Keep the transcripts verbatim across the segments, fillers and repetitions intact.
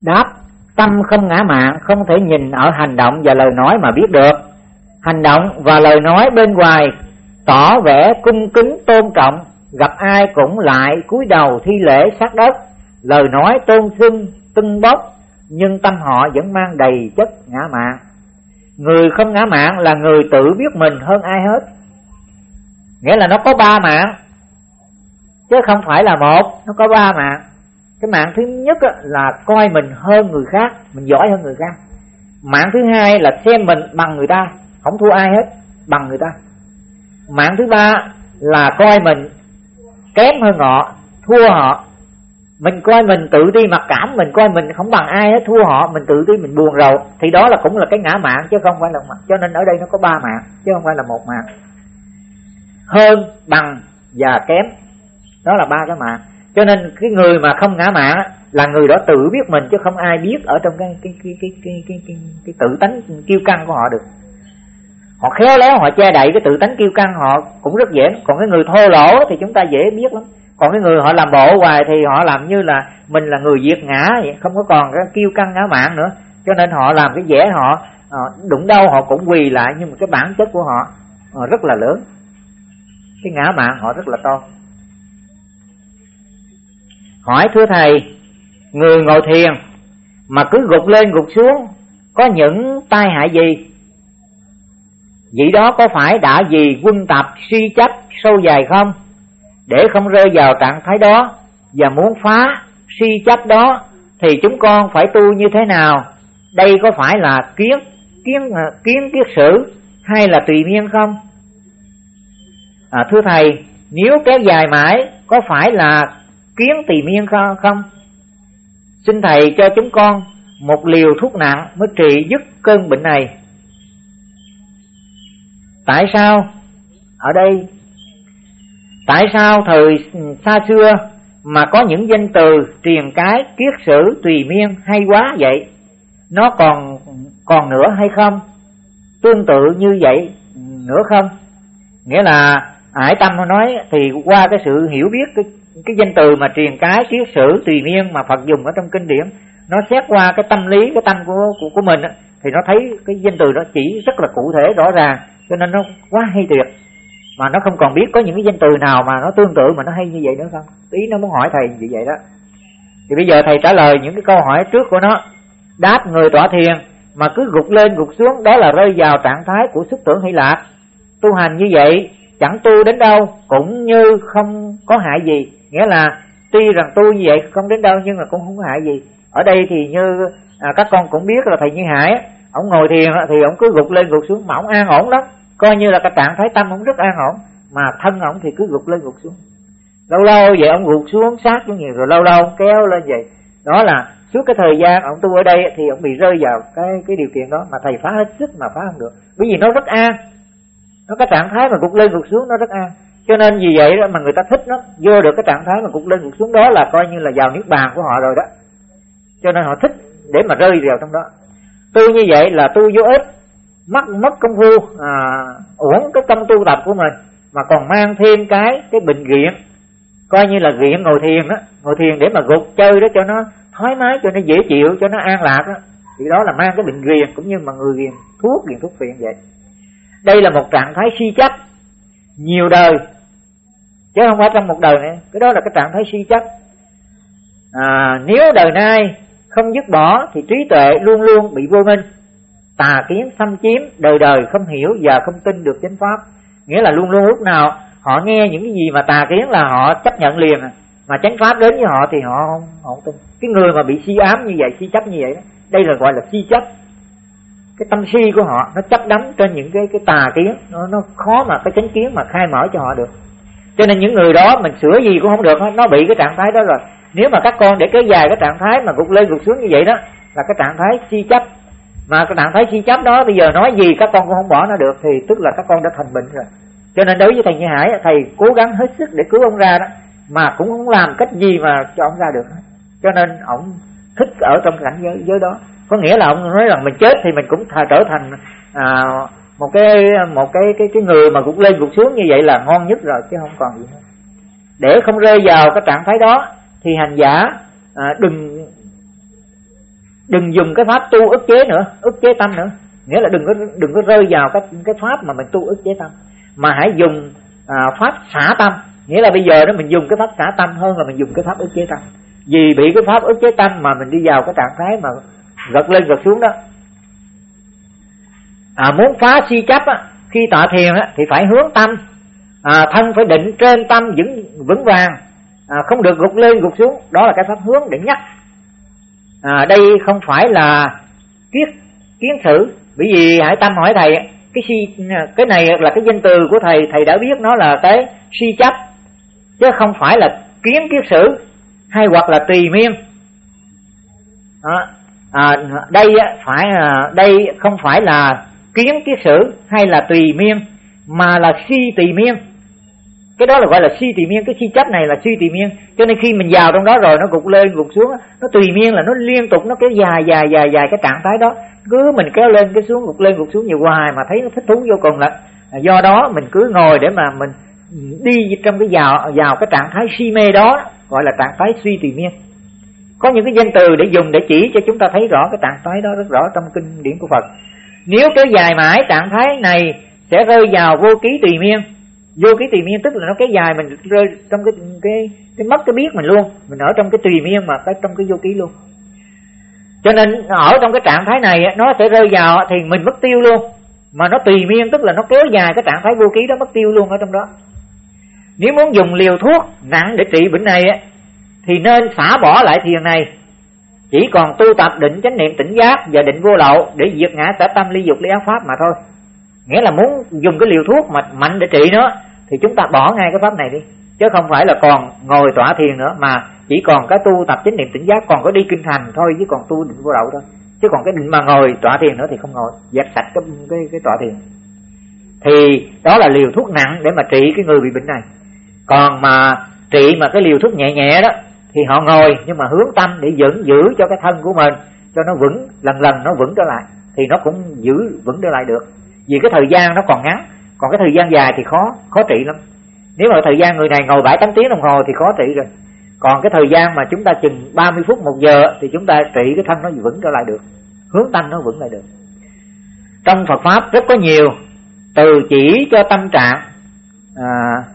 Đáp: tâm không ngã mạn không thể nhìn ở hành động và lời nói mà biết được. Hành động và lời nói bên ngoài tỏ vẻ cung kính tôn trọng, gặp ai cũng lại cúi đầu thi lễ sát đất, lời nói tôn xưng tưng bốc, nhưng tâm họ vẫn mang đầy chất ngã mạn. Người không ngã mạn là người tự biết mình hơn ai hết, nghĩa là nó có ba mạng chứ không phải là một, nó có ba mạng. Cái mạng thứ nhất là coi mình hơn người khác, mình giỏi hơn người khác. Mạng thứ hai là xem mình bằng người ta, không thua ai hết, bằng người ta. Mạng thứ ba là coi mình kém hơn họ, thua họ. Mình coi mình tự ti mặc cảm, mình coi mình không bằng ai hết, thua họ, mình tự ti, mình buồn rầu, thì đó là cũng là cái ngã mạn chứ không phải là mạng. Cho nên ở đây nó có ba mạng chứ không phải là một mạng. Hơn, bằng và kém, đó là ba cái mạng. Cho nên cái người mà không ngã mạn là người đó tự biết mình, chứ không ai biết ở trong cái cái cái cái cái cái, cái, cái tự tánh kiêu căng của họ được. Họ khéo léo họ che đậy cái tự tánh kiêu căng họ cũng rất dễ. Còn cái người thô lỗ thì chúng ta dễ biết lắm. Còn cái người họ làm bộ hoài thì họ làm như là mình là người diệt ngã vậy, không có còn cái kiêu căng ngã mạn nữa. Cho nên họ làm cái vẻ họ, họ đụng đâu họ cũng quỳ lại, nhưng mà cái bản chất của họ, họ rất là lớn. Cái ngã mạn họ rất là to. Hỏi thưa thầy, người ngồi thiền mà cứ gục lên gục xuống có những tai hại gì? Vậy đó có phải đã vì quân tập suy chấp sâu dài không? Để không rơi vào trạng thái đó và muốn phá suy chấp đó thì chúng con phải tu như thế nào? Đây có phải là kiến kiến kiến kiết sử hay là tùy miên không? À, thưa thầy, nếu kéo dài mãi có phải là kiến tùy miên không? Xin thầy cho chúng con một liều thuốc nặng mới trị dứt cơn bệnh này. Tại sao? Ở đây tại sao thời xa xưa mà có những danh từ triền cái, kiết sử, tùy miên hay quá vậy? Nó còn còn nữa hay không? Tương tự như vậy nữa không? Nghĩa là Hải Tâm nói thì qua cái sự hiểu biết cái, cái danh từ mà triền cái, kiết sử, tùy miên mà Phật dùng ở trong kinh điển, nó xét qua cái tâm lý, cái tâm của của, của mình thì nó thấy cái danh từ đó chỉ rất là cụ thể rõ ràng, cho nên nó quá hay tuyệt. Mà nó không còn biết có những cái danh từ nào mà nó tương tự mà nó hay như vậy nữa không? Ý nó muốn hỏi thầy như vậy đó. Thì bây giờ thầy trả lời những cái câu hỏi trước của nó. Đáp: người tọa thiền mà cứ gục lên gục xuống đó là rơi vào trạng thái của xuất tưởng hay lạc. Tu hành như vậy chẳng tu đến đâu cũng như không có hại gì. Nghĩa là tuy rằng tu như vậy không đến đâu nhưng mà cũng không có hại gì. Ở đây thì như à, các con cũng biết là thầy Như Hải, ông ngồi thiền thì ông cứ gục lên gục xuống mà ông an ổn lắm, coi như là cái trạng thái tâm ông rất an ổn, mà thân ông thì cứ gục lên gục xuống. Lâu lâu vậy ông gục xuống sát xuống nhiều, rồi lâu lâu ông kéo lên vậy. Đó là suốt cái thời gian ông tu ở đây thì ông bị rơi vào cái cái điều kiện đó mà thầy phá hết sức mà phá không được, bởi vì nó rất an. Nó cái trạng thái mà gục lên gục xuống nó rất an. Cho nên vì vậy đó mà người ta thích nó, vô được cái trạng thái mà gục lên gục xuống đó là coi như là vào niết bàn của họ rồi đó. Cho nên họ thích để mà rơi vào trong đó. Tu như vậy là tu vô ích, mất mất công phu, à, uổng cái công tu tập của mình, mà còn mang thêm cái cái bệnh nghiện, coi như là nghiện ngồi thiền đó, ngồi thiền để mà gục chơi đó cho nó thoải mái, cho nó dễ chịu, cho nó an lạc đó. Thì đó là mang cái bệnh nghiện, cũng như mà người nghiện thuốc, nghiện thuốc phiện vậy. Đây là một trạng thái suy chấp nhiều đời, chứ không phải trong một đời nữa. Cái đó là cái trạng thái suy chấp. À, nếu đời nay không dứt bỏ thì trí tuệ luôn luôn bị vô minh, tà kiến xâm chiếm, đời đời không hiểu và không tin được chánh pháp. Nghĩa là luôn luôn lúc nào họ nghe những cái gì mà tà kiến là họ chấp nhận liền, mà chánh pháp đến với họ thì họ không, họ không tin. Cái người mà bị si ám như vậy, si chấp như vậy đó, đây là gọi là si chấp. Cái tâm si của họ nó chấp đắm trên những cái cái tà kiến, nó nó khó mà cái chánh kiến mà khai mở cho họ được. Cho nên những người đó mình sửa gì cũng không được, nó bị cái trạng thái đó rồi. Nếu mà các con để kéo dài cái trạng thái mà gục lên gục xuống như vậy đó là cái trạng thái si chấp. Mà cái trạng thái si chấp đó bây giờ nói gì các con cũng không bỏ nó được, thì tức là các con đã thành bệnh rồi. Cho nên đối với thầy Như Hải, thầy cố gắng hết sức để cứu ông ra đó, mà cũng không làm cách gì mà cho ông ra được. Cho nên ông thích ở trong cảnh giới, giới đó. Có nghĩa là ông nói rằng mình chết thì mình cũng trở thành à, một cái một cái cái cái người mà gục lên gục xuống như vậy là ngon nhất rồi, chứ không còn gì nữa. Để không rơi vào cái trạng thái đó thì hành giả à, đừng đừng dùng cái pháp tu ức chế nữa, ức chế tâm nữa. Nghĩa là đừng có đừng có rơi vào cái cái pháp mà mình tu ức chế tâm, mà hãy dùng à, pháp xả tâm. Nghĩa là bây giờ đó mình dùng cái pháp xả tâm hơn là mình dùng cái pháp ức chế tâm. Vì bị cái pháp ức chế tâm mà mình đi vào cái trạng thái mà gật lên gật xuống đó. À, muốn phá si chấp á, khi tọa thiền á, thì phải hướng tâm, à, thân phải định trên tâm vững vững vàng, à, không được gục lên gục xuống. Đó là cái pháp hướng để nhắc. À, đây không phải là kiết kiến xử, bởi vì Hải Tâm hỏi thầy cái si cái này là cái danh từ của thầy, thầy đã biết nó là cái si chấp chứ không phải là kiến kiết sử hay hoặc là tùy miên. Đó. À, đây phải đây không phải là kiến kiết sử hay là tùy miên mà là si tùy miên. Cái đó là gọi là si tùy miên, cái si chấp này là si tùy miên. Cho nên khi mình vào trong đó rồi nó gục lên gục xuống, nó tùy miên là nó liên tục, nó kéo dài dài dài dài cái trạng thái đó, cứ mình kéo lên cái xuống gục lên gục xuống nhiều hoài mà thấy nó thích thú vô cùng. Là do đó mình cứ ngồi để mà mình đi trong cái vào vào cái trạng thái si mê đó, gọi là trạng thái suy tùy miên. Có những cái danh từ để dùng để chỉ cho chúng ta thấy rõ cái trạng thái đó rất rõ trong kinh điển của Phật. Nếu kéo dài mãi trạng thái này sẽ rơi vào vô ký tùy miên. Vô ký tùy miên tức là nó kéo dài mình rơi trong cái cái cái mất cái biết mình luôn, mình ở trong cái tùy miên mà cái trong cái vô ký luôn. Cho nên ở trong cái trạng thái này nó sẽ rơi vào thì mình mất tiêu luôn. Mà nó tùy miên tức là nó kéo dài cái trạng thái vô ký đó, mất tiêu luôn ở trong đó. Nếu muốn dùng liều thuốc nặng để trị bệnh này thì nên xả bỏ lại thiền này, chỉ còn tu tập định chánh niệm tỉnh giác và định vô lậu để diệt ngã xả tâm ly dục ly ác pháp mà thôi. Nghĩa là muốn dùng cái liều thuốc mà mạnh để trị nó thì chúng ta bỏ ngay cái pháp này đi, chứ không phải là còn ngồi tọa thiền nữa, mà chỉ còn cái tu tập chánh niệm tỉnh giác, còn có đi kinh thành thôi, chứ còn tu định vô lậu thôi. Chứ còn cái định mà ngồi tọa thiền nữa thì không ngồi, dẹp sạch cái cái, cái tọa thiền. Thì đó là liều thuốc nặng để mà trị cái người bị bệnh này. Còn mà trị mà cái liều thuốc nhẹ nhẹ đó thì họ ngồi nhưng mà hướng tâm để giữ giữ cho cái thân của mình cho nó vững, lần lần nó vững trở lại thì nó cũng giữ vững trở lại được. Vì cái thời gian nó còn ngắn, còn cái thời gian dài thì khó khó trị lắm. Nếu mà thời gian người này ngồi bảy tám tiếng đồng hồ thì khó trị rồi. Còn cái thời gian mà chúng ta chừng ba mươi phút một giờ thì chúng ta trị cái thân nó vững trở lại được, hướng tâm nó vững lại được. Trong Phật pháp rất có nhiều từ chỉ cho tâm trạng, à,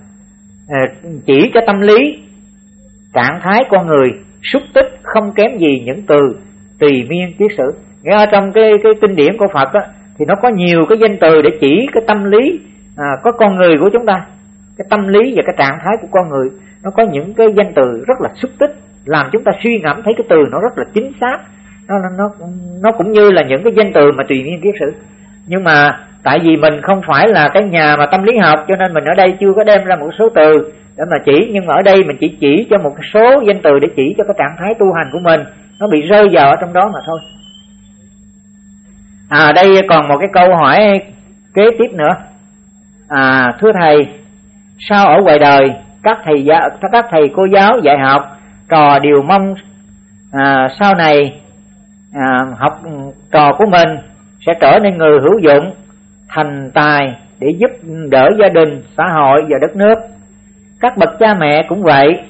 à, chỉ cho tâm lý, trạng thái con người, xúc tích không kém gì những từ tùy miên kiết sử. Nghe ở trong cái cái kinh điển của Phật á, thì nó có nhiều cái danh từ để chỉ cái tâm lý à, có con người của chúng ta, cái tâm lý và cái trạng thái của con người. Nó có những cái danh từ rất là xúc tích, làm chúng ta suy ngẫm thấy cái từ nó rất là chính xác. Nó nó nó cũng như là những cái danh từ mà tùy miên kiết sử. Nhưng mà tại vì mình không phải là cái nhà mà tâm lý học, cho nên mình ở đây chưa có đem ra một số từ để mà chỉ. Nhưng mà ở đây mình chỉ chỉ cho một số danh từ để chỉ cho cái trạng thái tu hành của mình, nó bị rơi vào ở trong đó mà thôi. À, đây còn một cái câu hỏi kế tiếp nữa. À, thưa thầy, sao ở ngoài đời các thầy giáo, các thầy cô giáo dạy học trò đều mong à, sau này à, học trò của mình sẽ trở nên người hữu dụng, thành tài để giúp đỡ gia đình, xã hội và đất nước. Các bậc cha mẹ cũng vậy,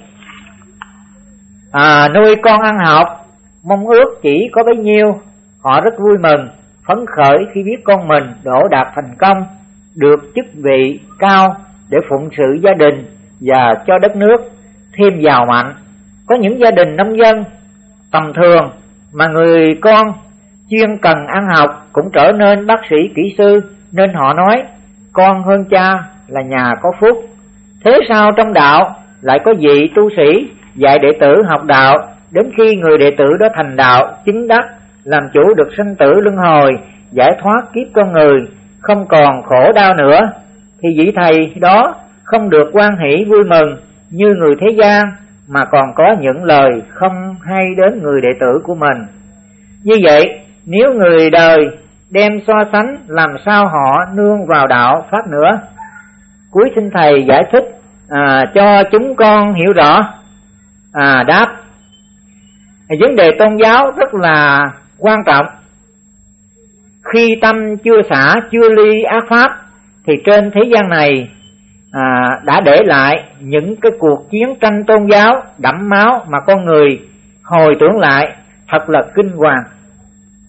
à, nuôi con ăn học, mong ước chỉ có bấy nhiêu. Họ rất vui mừng, phấn khởi khi biết con mình đỗ đạt thành công, được chức vị cao để phụng sự gia đình và cho đất nước thêm giàu mạnh. Có những gia đình nông dân tầm thường mà người con chuyên cần ăn học cũng trở nên bác sĩ, kỹ sư, nên họ nói con hơn cha là nhà có phúc. Thế sao trong đạo lại có vị tu sĩ dạy đệ tử học đạo, đến khi người đệ tử đó thành đạo chứng đắc, làm chủ được sanh tử luân hồi, giải thoát kiếp con người, không còn khổ đau nữa, thì vị thầy đó không được hoan hỷ vui mừng như người thế gian, mà còn có những lời không hay đến người đệ tử của mình. Như vậy, nếu người đời đem so sánh, làm sao họ nương vào đạo pháp nữa? Cuối xin thầy giải thích à, cho chúng con hiểu rõ. À, đáp, vấn đề tôn giáo rất là quan trọng. Khi tâm chưa xả, chưa ly ác pháp, thì trên thế gian này à, đã để lại những cái cuộc chiến tranh tôn giáo đẫm máu mà con người hồi tưởng lại thật là kinh hoàng.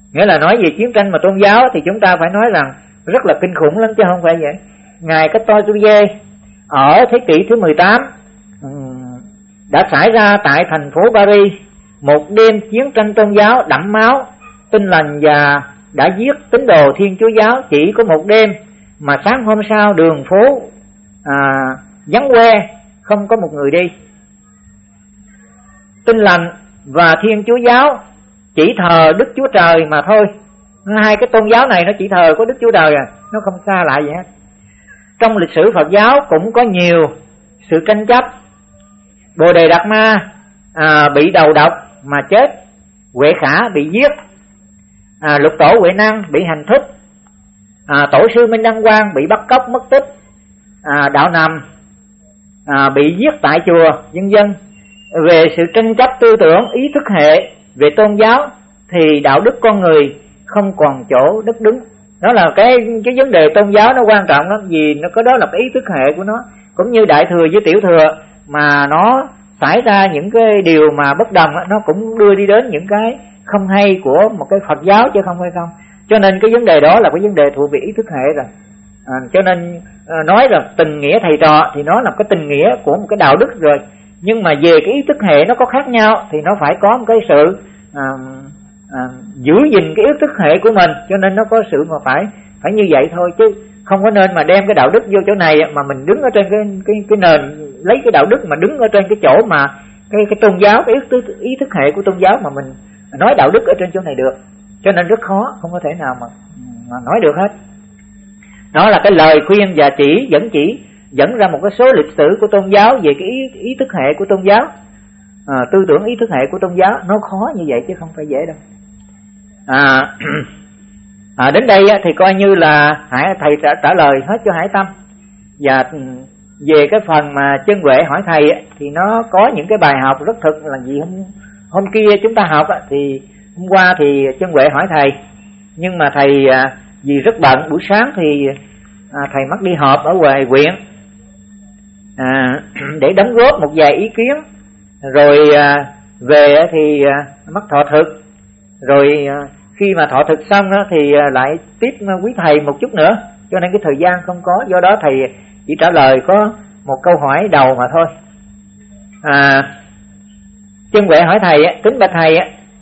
Nghĩa là nói về chiến tranh mà tôn giáo thì chúng ta phải nói rằng rất là kinh khủng lắm chứ không phải vậy. Ngài Katowice ở thế kỷ thứ mười tám đã xảy ra tại thành phố Paris một đêm chiến tranh tôn giáo đẫm máu, Tin Lành và đã giết tín đồ Thiên Chúa giáo chỉ có một đêm, mà sáng hôm sau đường phố à, vắng que, không có một người đi. Tin Lành và Thiên Chúa giáo chỉ thờ Đức Chúa Trời mà thôi. Hai cái tôn giáo này nó chỉ thờ có Đức Chúa Trời à, nó không xa lại gì hết. Trong lịch sử Phật giáo cũng có nhiều sự tranh chấp. Bồ Đề Đạt Ma à, bị đầu độc mà chết, Huệ Khả bị giết, à, Lục Tổ Huệ Năng bị hành thích, à, Tổ sư Minh Đăng Quang bị bắt cóc mất tích, à, Đạo Nằm à, bị giết tại chùa, vân vân. Về sự tranh chấp tư tưởng, ý thức hệ về tôn giáo thì đạo đức con người không còn chỗ đất đứng. Đó là cái cái vấn đề tôn giáo nó quan trọng lắm, vì nó có đó là cái ý thức hệ của nó. Cũng như Đại Thừa với Tiểu Thừa mà nó xảy ra những cái điều mà bất đồng, nó cũng đưa đi đến những cái không hay của một cái Phật giáo chứ không hay không. Cho nên cái vấn đề đó là cái vấn đề thuộc về ý thức hệ rồi. À, cho nên à, nói là tình nghĩa thầy trò thì nó là cái tình nghĩa của một cái đạo đức rồi. Nhưng mà về cái ý thức hệ nó có khác nhau thì nó phải có một cái sự à, à, giữ gìn cái ý thức hệ của mình. Cho nên nó có sự mà phải phải như vậy thôi, chứ không có nên mà đem cái đạo đức vô chỗ này mà mình đứng ở trên cái cái cái nền, lấy cái đạo đức mà đứng ở trên cái chỗ mà cái cái tôn giáo, cái ý thức, ý thức hệ của tôn giáo mà mình nói đạo đức ở trên chỗ này được. Cho nên rất khó, không có thể nào mà mà nói được hết. Đó là cái lời khuyên và chỉ dẫn chỉ dẫn ra một cái số lịch sử của tôn giáo về cái ý, ý thức hệ của tôn giáo, à, tư tưởng ý thức hệ của tôn giáo. Nó khó như vậy chứ không phải dễ đâu. À, à, đến đây thì coi như là Hải thầy trả, trả lời hết cho Hải Tâm. Và về cái phần mà Chân Huệ hỏi thầy thì nó có những cái bài học rất thực là gì hôm hôm kia chúng ta học thì hôm qua thì Chân Huệ hỏi thầy, nhưng mà thầy vì rất bận, buổi sáng thì à, thầy mất đi họp ở ngoài huyện à, để đóng góp một vài ý kiến, rồi à, về thì à, mất thọ thực, rồi à, khi mà thọ thực xong đó, thì à, lại tiếp quý thầy một chút nữa, cho nên cái thời gian không có. Do đó thầy chỉ trả lời có một câu hỏi đầu mà thôi. à, Chân Huệ hỏi thầy, kính bạch thầy,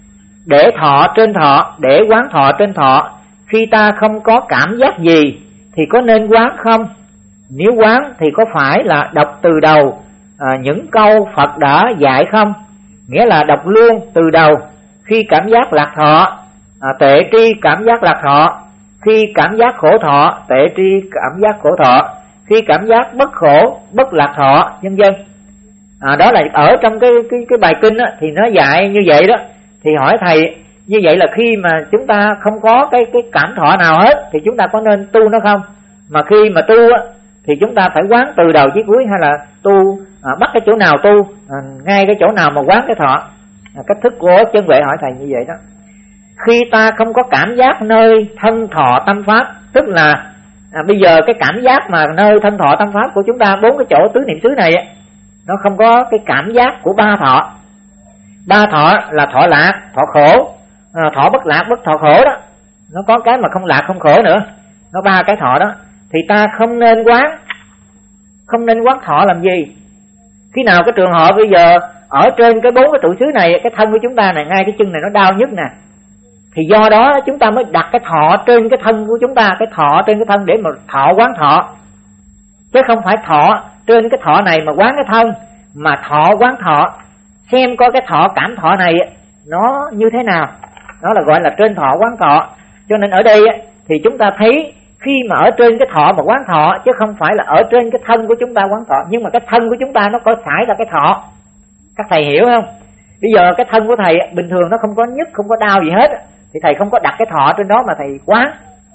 để thọ trên thọ, để quán thọ trên thọ, khi ta không có cảm giác gì thì có nên quán không? Nếu quán thì có phải là đọc từ đầu à, những câu Phật đã dạy không? Nghĩa là đọc luôn từ đầu. Khi cảm giác lạc thọ, à, tệ tri cảm giác lạc thọ. Khi cảm giác khổ thọ, tệ tri cảm giác khổ thọ. Khi cảm giác bất khổ, bất lạc thọ, vân vân. À, đó là ở trong cái cái cái bài kinh á, thì nó dạy như vậy đó. Thì hỏi thầy, như vậy là khi mà chúng ta không có cái cái cảm thọ nào hết thì chúng ta có nên tu nó không? Mà khi mà tu á thì chúng ta phải quán từ đầu chí cuối, hay là tu à, bắt cái chỗ nào tu à, ngay cái chỗ nào mà quán cái thọ? À, cách thức của Chân Huệ hỏi thầy như vậy đó. Khi ta không có cảm giác nơi thân thọ tâm pháp, tức là à, bây giờ cái cảm giác mà nơi thân thọ tâm pháp của chúng ta, bốn cái chỗ tứ niệm xứ này á, nó không có cái cảm giác của ba thọ. Ba thọ là thọ lạc, thọ khổ, à, thọ bất lạc, bất thọ khổ đó. Nó có cái mà không lạc không khổ nữa. Nó ba cái thọ đó. Thì ta không nên quán, không nên quán thọ làm gì? Khi nào cái trường hợp bây giờ ở trên cái bốn cái trụ xứ này, cái thân của chúng ta này, ngay cái chân này nó đau nhất nè, thì do đó chúng ta mới đặt cái thọ trên cái thân của chúng ta, cái thọ trên cái thân để mà thọ quán thọ. Chứ không phải thọ trên cái thọ này mà quán cái thân, mà thọ quán thọ, xem coi cái thọ cảm thọ này nó như thế nào. Đó là gọi là trên thọ quán thọ. Cho nên ở đây thì chúng ta thấy khi mà ở trên cái thọ mà quán thọ, chứ không phải là ở trên cái thân của chúng ta quán thọ. Nhưng mà cái thân của chúng ta nó có phải là cái thọ. Các thầy hiểu không? Bây giờ cái thân của thầy bình thường nó không có nhức, không có đau gì hết, thì thầy không có đặt cái thọ trên đó mà thầy quán.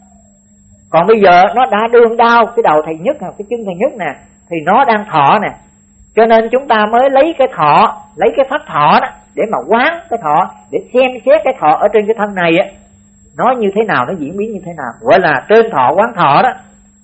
Còn bây giờ nó đã đương đau, cái đầu thầy nhức, cái chân thầy nhức nè, thì nó đang thọ nè. Cho nên chúng ta mới lấy cái thọ, lấy cái pháp thọ đó để mà quán cái thọ, để xem xét cái thọ ở trên cái thân này á, nó như thế nào, nó diễn biến như thế nào, gọi là trên thọ quán thọ đó.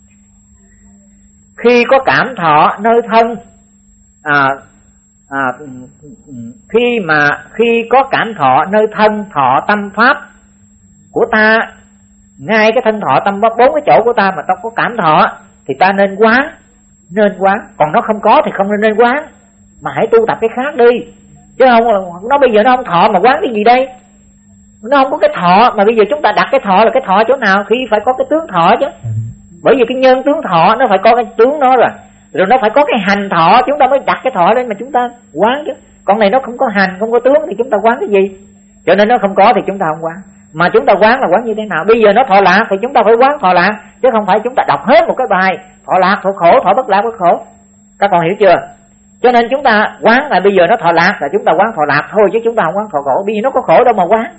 Khi có cảm thọ nơi thân, à, à, khi mà khi có cảm thọ nơi thân thọ tâm pháp, của ta, ngay cái thân thọ tâm bốn cái chỗ của ta mà ta có cảm thọ thì ta nên quán, nên quán. Còn nó không có thì không nên nên quán, mà hãy tu tập cái khác đi. Chứ không, nó bây giờ nó không thọ mà quán cái gì đây? Nó không có cái thọ, mà bây giờ chúng ta đặt cái thọ là cái thọ chỗ nào? Khi phải có cái tướng thọ chứ. Bởi vì cái nhân tướng thọ nó phải có cái tướng nó rồi, rồi nó phải có cái hành thọ, chúng ta mới đặt cái thọ lên mà chúng ta quán chứ. Còn này nó không có hành, không có tướng thì chúng ta quán cái gì? Cho nên nó không có thì chúng ta không quán. Mà chúng ta quán là quán như thế nào? Bây giờ nó thọ lạc thì chúng ta phải quán thọ lạc, chứ không phải chúng ta đọc hết một cái bài thọ lạc, thọ khổ, thọ bất lạc, bất khổ. Các con hiểu chưa? Cho nên chúng ta quán là bây giờ nó thọ lạc là chúng ta quán thọ lạc thôi, chứ chúng ta không quán thọ khổ. Bây giờ nó có khổ đâu mà quán.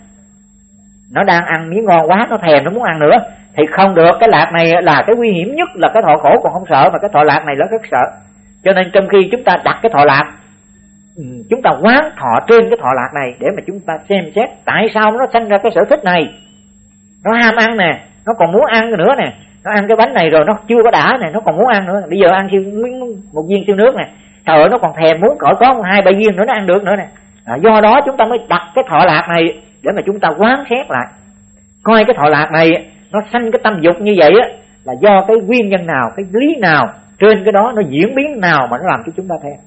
Nó đang ăn miếng ngon quá, nó thèm, nó muốn ăn nữa thì không được. Cái lạc này là cái nguy hiểm nhất, là cái thọ khổ còn không sợ, mà cái thọ lạc này nó rất sợ. Cho nên trong khi chúng ta đặt cái thọ lạc, chúng ta quán thọ trên cái thọ lạc này để mà chúng ta xem xét tại sao nó sinh ra cái sở thích này. Nó ham ăn nè, nó còn muốn ăn nữa nè. Nó ăn cái bánh này rồi nó chưa có đã nè, nó còn muốn ăn nữa. Bây giờ ăn siêu, một viên siêu nước nè, trời ơi nó còn thèm muốn cỡ có hai ba viên nữa nó ăn được nữa nè. À, do đó chúng ta mới đặt cái thọ lạc này để mà chúng ta quán xét lại, coi cái thọ lạc này nó sanh cái tâm dục như vậy á là do cái nguyên nhân nào, cái lý nào, trên cái đó nó diễn biến nào mà nó làm cho chúng ta thèm.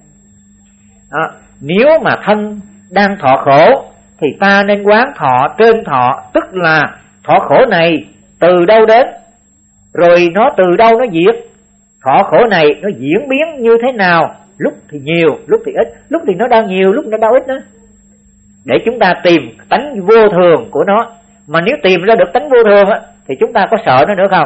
À, nếu mà thân đang thọ khổ thì ta nên quán thọ trên thọ, tức là thọ khổ này từ đâu đến, rồi nó từ đâu nó diệt. Thọ khổ này nó diễn biến như thế nào, lúc thì nhiều, lúc thì ít, lúc thì nó đau nhiều, lúc nó đau ít nữa, để chúng ta tìm tánh vô thường của nó. Mà nếu tìm ra được tánh vô thường á thì chúng ta có sợ nó nữa không?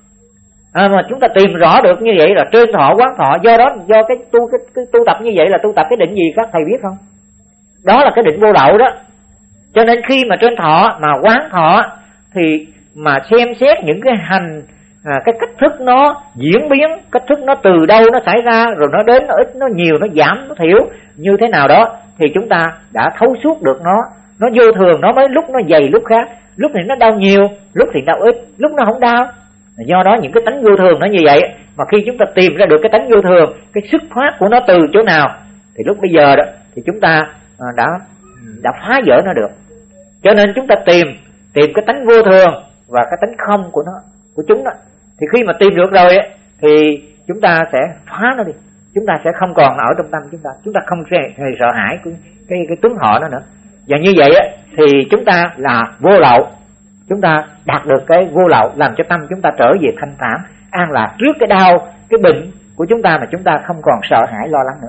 À, mà chúng ta tìm rõ được như vậy là trên thọ quán thọ. Do đó do cái tu cái, cái tu tập như vậy là tu tập cái định gì các thầy biết không? Đó là cái định vô lậu đó. Cho nên khi mà trên thọ mà quán thọ thì mà xem xét những cái hành, à, cái cách thức nó diễn biến, cách thức nó từ đâu nó xảy ra, rồi nó đến, nó ít, nó nhiều, nó giảm, nó thiểu như thế nào đó, thì chúng ta đã thấu suốt được nó. Nó vô thường, nó mới lúc nó dày lúc khác, lúc thì nó đau nhiều, lúc thì đau ít, lúc nó không đau. Do đó những cái tánh vô thường nó như vậy, mà khi chúng ta tìm ra được cái tánh vô thường, cái xuất phát của nó từ chỗ nào, thì lúc bây giờ đó thì chúng ta đã đã phá vỡ nó được. Cho nên chúng ta tìm tìm cái tánh vô thường và cái tánh không của nó, của chúng đó. Thì khi mà tìm được rồi thì chúng ta sẽ phá nó đi. Chúng ta sẽ không còn ở trong tâm chúng ta, chúng ta không hề sợ hãi cái cái, cái tướng họ nó nữa. Và như vậy thì chúng ta là vô lậu, chúng ta đạt được cái vô lậu, làm cho tâm chúng ta trở về thanh thản, an lạc trước cái đau, cái bệnh của chúng ta, mà chúng ta không còn sợ hãi lo lắng nữa.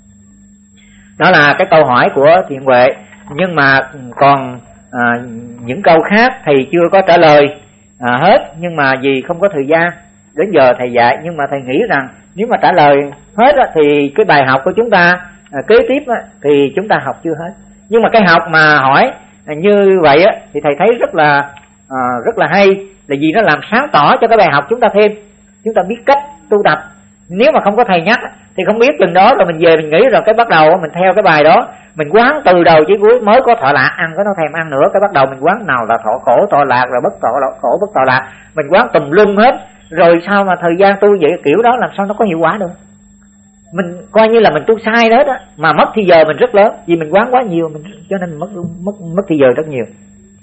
Đó là cái câu hỏi của Thiện Huệ. Nhưng mà còn à, những câu khác thầy chưa có trả lời à, hết, nhưng mà vì không có thời gian đến giờ thầy dạy. Nhưng mà thầy nghĩ rằng nếu mà trả lời hết á, thì cái bài học của chúng ta à, kế tiếp á, thì chúng ta học chưa hết. Nhưng mà cái học mà hỏi à, như vậy á, thì thầy thấy rất là à, rất là hay, là vì nó làm sáng tỏ cho cái bài học chúng ta thêm. Chúng ta biết cách tu tập. Nếu mà không có thầy nhắc thì không biết chừng đó, rồi mình về mình nghĩ rồi cái bắt đầu mình theo cái bài đó, mình quán từ đầu chí cuối, mới có thọ lạc ăn có nó thèm ăn nữa, cái bắt đầu mình quán nào là thọ khổ, thọ lạc, rồi bất thọ khổ, bất thọ lạc, mình quán tùm lum hết. Rồi sao mà thời gian tu vậy kiểu đó làm sao nó có hiệu quả được? Mình coi như là mình tu sai đó đó, mà mất thì giờ mình rất lớn, vì mình quán quá nhiều, mình cho nên mình mất mất mất thì giờ rất nhiều.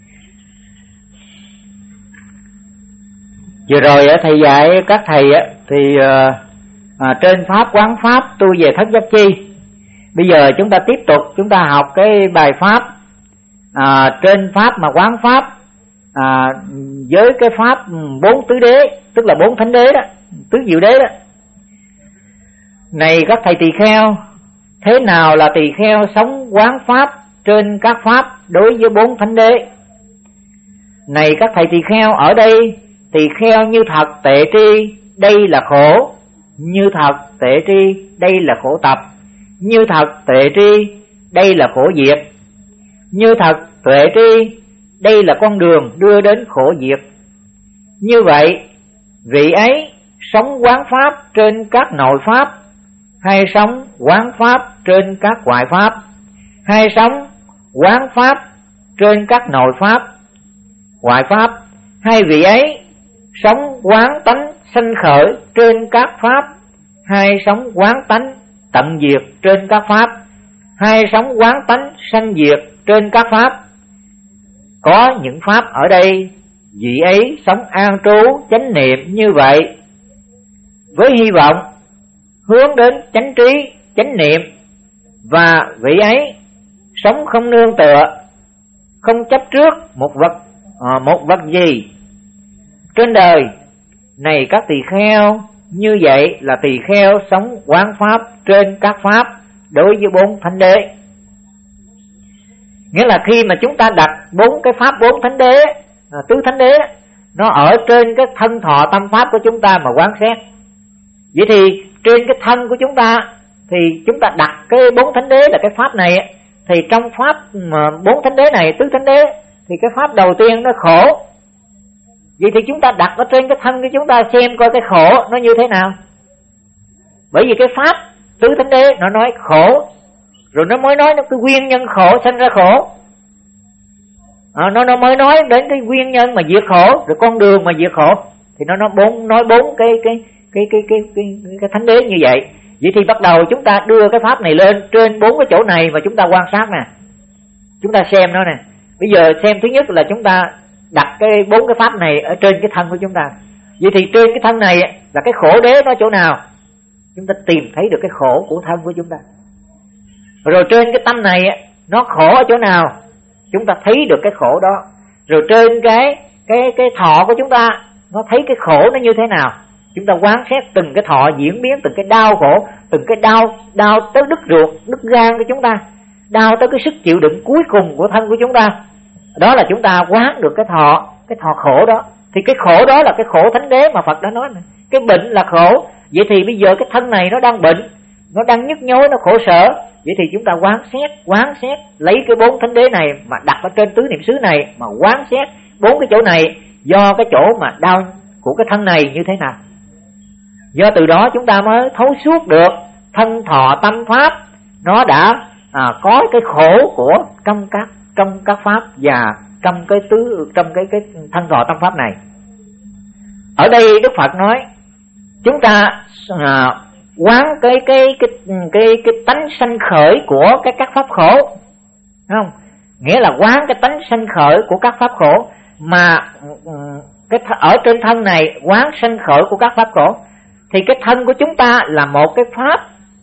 Vừa rồi thầy dạy các thầy thì à, trên pháp quán pháp tu về thất giác chi. Bây giờ chúng ta tiếp tục chúng ta học cái bài pháp à, trên pháp mà quán pháp à, với cái pháp bốn tứ đế, tức là bốn thánh đế đó, tứ diệu đế đó. Này các thầy tỳ kheo, thế nào là tỳ kheo sống quán pháp trên các pháp đối với bốn thánh đế? Này các thầy tỳ kheo, ở đây tỳ kheo như thật tệ tri, đây là khổ. Như thật tệ tri, đây là khổ tập. Như thật tệ tri, đây là khổ diệt. Như thật tuệ tri, đây là con đường đưa đến khổ diệt. Như vậy, vị ấy sống quán pháp trên các nội pháp, hay sống quán pháp trên các ngoại pháp, hay sống quán pháp trên các nội pháp, ngoại pháp, hay vị ấy sống quán tánh sanh khởi trên các pháp, hay sống quán tánh tận diệt trên các pháp, hay sống quán tánh sanh diệt trên các pháp. Có những pháp ở đây vị ấy sống an trú chánh niệm như vậy, với hy vọng hướng đến chánh trí chánh niệm, và vị ấy sống không nương tựa, không chấp trước một vật à, một vật gì trên đời này. Các tỳ kheo như vậy là tỳ kheo sống quán pháp trên các pháp đối với bốn thánh đế. Nghĩa là khi mà chúng ta đặt bốn cái pháp bốn thánh đế, à, tứ thánh đế, nó ở trên cái thân thọ tâm pháp của chúng ta mà quán xét. Vậy thì trên cái thân của chúng ta thì chúng ta đặt cái bốn thánh đế là cái pháp này, thì trong pháp mà bốn thánh đế này, tứ thánh đế, thì cái pháp đầu tiên nó khổ. Vậy thì chúng ta đặt ở trên cái thân của chúng ta xem coi cái khổ nó như thế nào. Bởi vì cái pháp tứ thánh đế nó nói khổ, rồi nó mới nói nó cái nguyên nhân khổ sanh ra khổ. À, nó nó mới nói đến cái nguyên nhân mà diệt khổ, rồi con đường mà diệt khổ, thì nó nói bốn nói bốn cái cái cái cái cái cái cái, cái thánh đế như vậy. Vậy thì bắt đầu chúng ta đưa cái pháp này lên trên bốn cái chỗ này mà chúng ta quan sát nè, chúng ta xem nó nè. Bây giờ xem thứ nhất là chúng ta đặt cái bốn cái pháp này ở trên cái thân của chúng ta. Vậy thì trên cái thân này là cái khổ đế nó chỗ nào, chúng ta tìm thấy được cái khổ của thân của chúng ta. Rồi trên cái tâm này nó khổ ở chỗ nào, chúng ta thấy được cái khổ đó. Rồi trên cái cái cái thọ của chúng ta nó thấy cái khổ nó như thế nào, chúng ta quán xét từng cái thọ diễn biến, từng cái đau khổ, từng cái đau đau tới đứt ruột, đứt gan của chúng ta, đau tới cái sức chịu đựng cuối cùng của thân của chúng ta. Đó là chúng ta quán được cái thọ, cái thọ khổ đó. Thì cái khổ đó là cái khổ thánh đế mà Phật đã nói này. Cái bệnh là khổ. Vậy thì bây giờ cái thân này nó đang bệnh, nó đang nhức nhối, nó khổ sở. Vậy thì chúng ta quán xét, quán xét lấy cái bốn thánh đế này mà đặt ở trên tứ niệm xứ này mà quán xét bốn cái chỗ này do cái chỗ mà đau của cái thân này như thế nào. Do từ đó chúng ta mới thấu suốt được thân thọ tâm pháp nó đã à, có cái khổ của trong các trong các pháp và trong cái tứ trong cái cái thân thọ tâm pháp này. Ở đây Đức Phật nói chúng ta à, quán cái cái cái cái cái tánh sanh khởi của cái các pháp khổ, đúng không? Nghĩa là quán cái tánh sanh khởi của các pháp khổ, mà cái ở trên thân này quán sanh khởi của các pháp khổ. Thì cái thân của chúng ta là một cái pháp,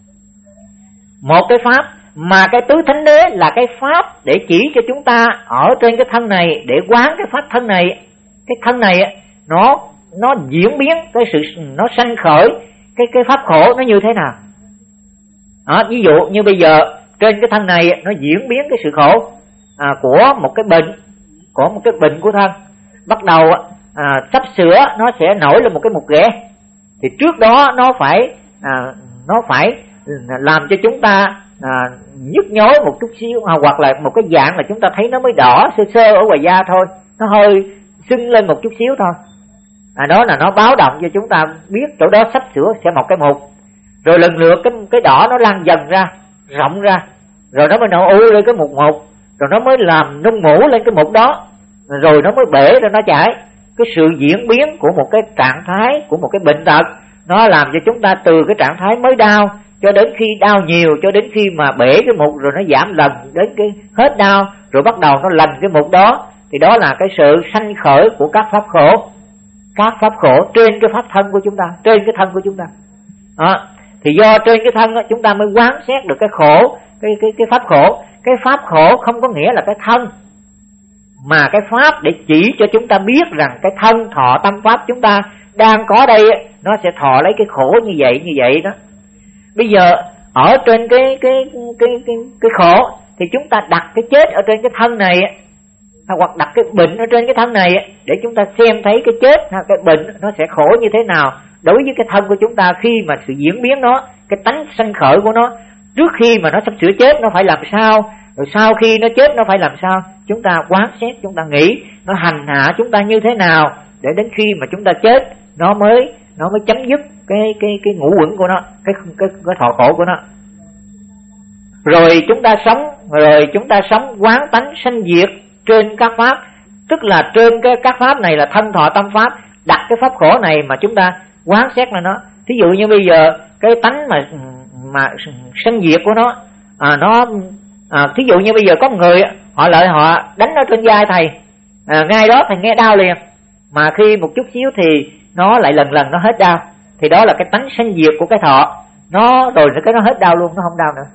một cái pháp mà cái tứ thánh đế là cái pháp để chỉ cho chúng ta ở trên cái thân này để quán cái pháp thân này. Cái thân này nó nó diễn biến cái sự nó sanh khởi cái cái pháp khổ nó như thế nào. Đó, ví dụ như bây giờ trên cái thân này nó diễn biến cái sự khổ à, của một cái bệnh, của một cái bệnh của thân. Bắt đầu à, sắp sửa nó sẽ nổi lên một cái mụn ghẻ. Thì trước đó nó phải à, nó phải làm cho chúng ta à, nhức nhối một chút xíu, à, hoặc là một cái dạng là chúng ta thấy nó mới đỏ sơ sơ ở ngoài da thôi, nó hơi sưng lên một chút xíu thôi. À, đó là nó báo động cho chúng ta biết chỗ đó sắp sửa sẽ mọc cái mụn. Rồi lần lượt cái cái đỏ nó lan dần ra, rộng ra, rồi nó mới nổ u lên cái mụn một, rồi nó mới làm nung mủ lên cái mụn đó, rồi nó mới bể rồi nó chảy. Cái sự diễn biến của một cái trạng thái của một cái bệnh tật nó làm cho chúng ta từ cái trạng thái mới đau cho đến khi đau nhiều, cho đến khi mà bể cái mụn rồi nó giảm lần đến cái hết đau, rồi bắt đầu nó lành cái mụn đó. Thì đó là cái sự sanh khởi của các pháp khổ, các pháp khổ trên cái pháp thân của chúng ta, trên cái thân của chúng ta. Đó. Thì do trên cái thân đó, chúng ta mới quán xét được cái khổ, cái cái cái pháp khổ. Cái pháp khổ không có nghĩa là cái thân, mà cái pháp để chỉ cho chúng ta biết rằng cái thân thọ tâm pháp chúng ta đang có đây, nó sẽ thọ lấy cái khổ như vậy như vậy đó. Bây giờ ở trên cái cái cái cái cái khổ thì chúng ta đặt cái chết ở trên cái thân này, hoặc đặt cái bệnh ở trên cái thân này để chúng ta xem thấy cái chết hay cái bệnh nó sẽ khổ như thế nào đối với cái thân của chúng ta khi mà sự diễn biến nó, cái tánh sanh khởi của nó trước khi mà nó sắp sửa chết nó phải làm sao, rồi sau khi nó chết nó phải làm sao. Chúng ta quán xét, chúng ta nghĩ nó hành hạ chúng ta như thế nào để đến khi mà chúng ta chết nó mới nó mới chấm dứt cái cái cái ngũ uẩn của nó, cái cái cái thọ khổ của nó. Rồi chúng ta sống, rồi chúng ta sống quán tánh sanh diệt trên các pháp, tức là trên cái các pháp này là thân thọ tâm pháp, đặt cái pháp khổ này mà chúng ta quán xét là nó. Thí dụ như bây giờ cái tánh mà mà sanh diệt của nó à, nó à, thí dụ như bây giờ có người họ lợi họ đánh ở trên vai thầy, à, ngay đó thầy nghe đau liền, mà khi một chút xíu thì nó lại lần lần nó hết đau. Thì đó là cái tánh sanh diệt của cái thọ. Nó rồi cái nó hết đau luôn, nó không đau nữa.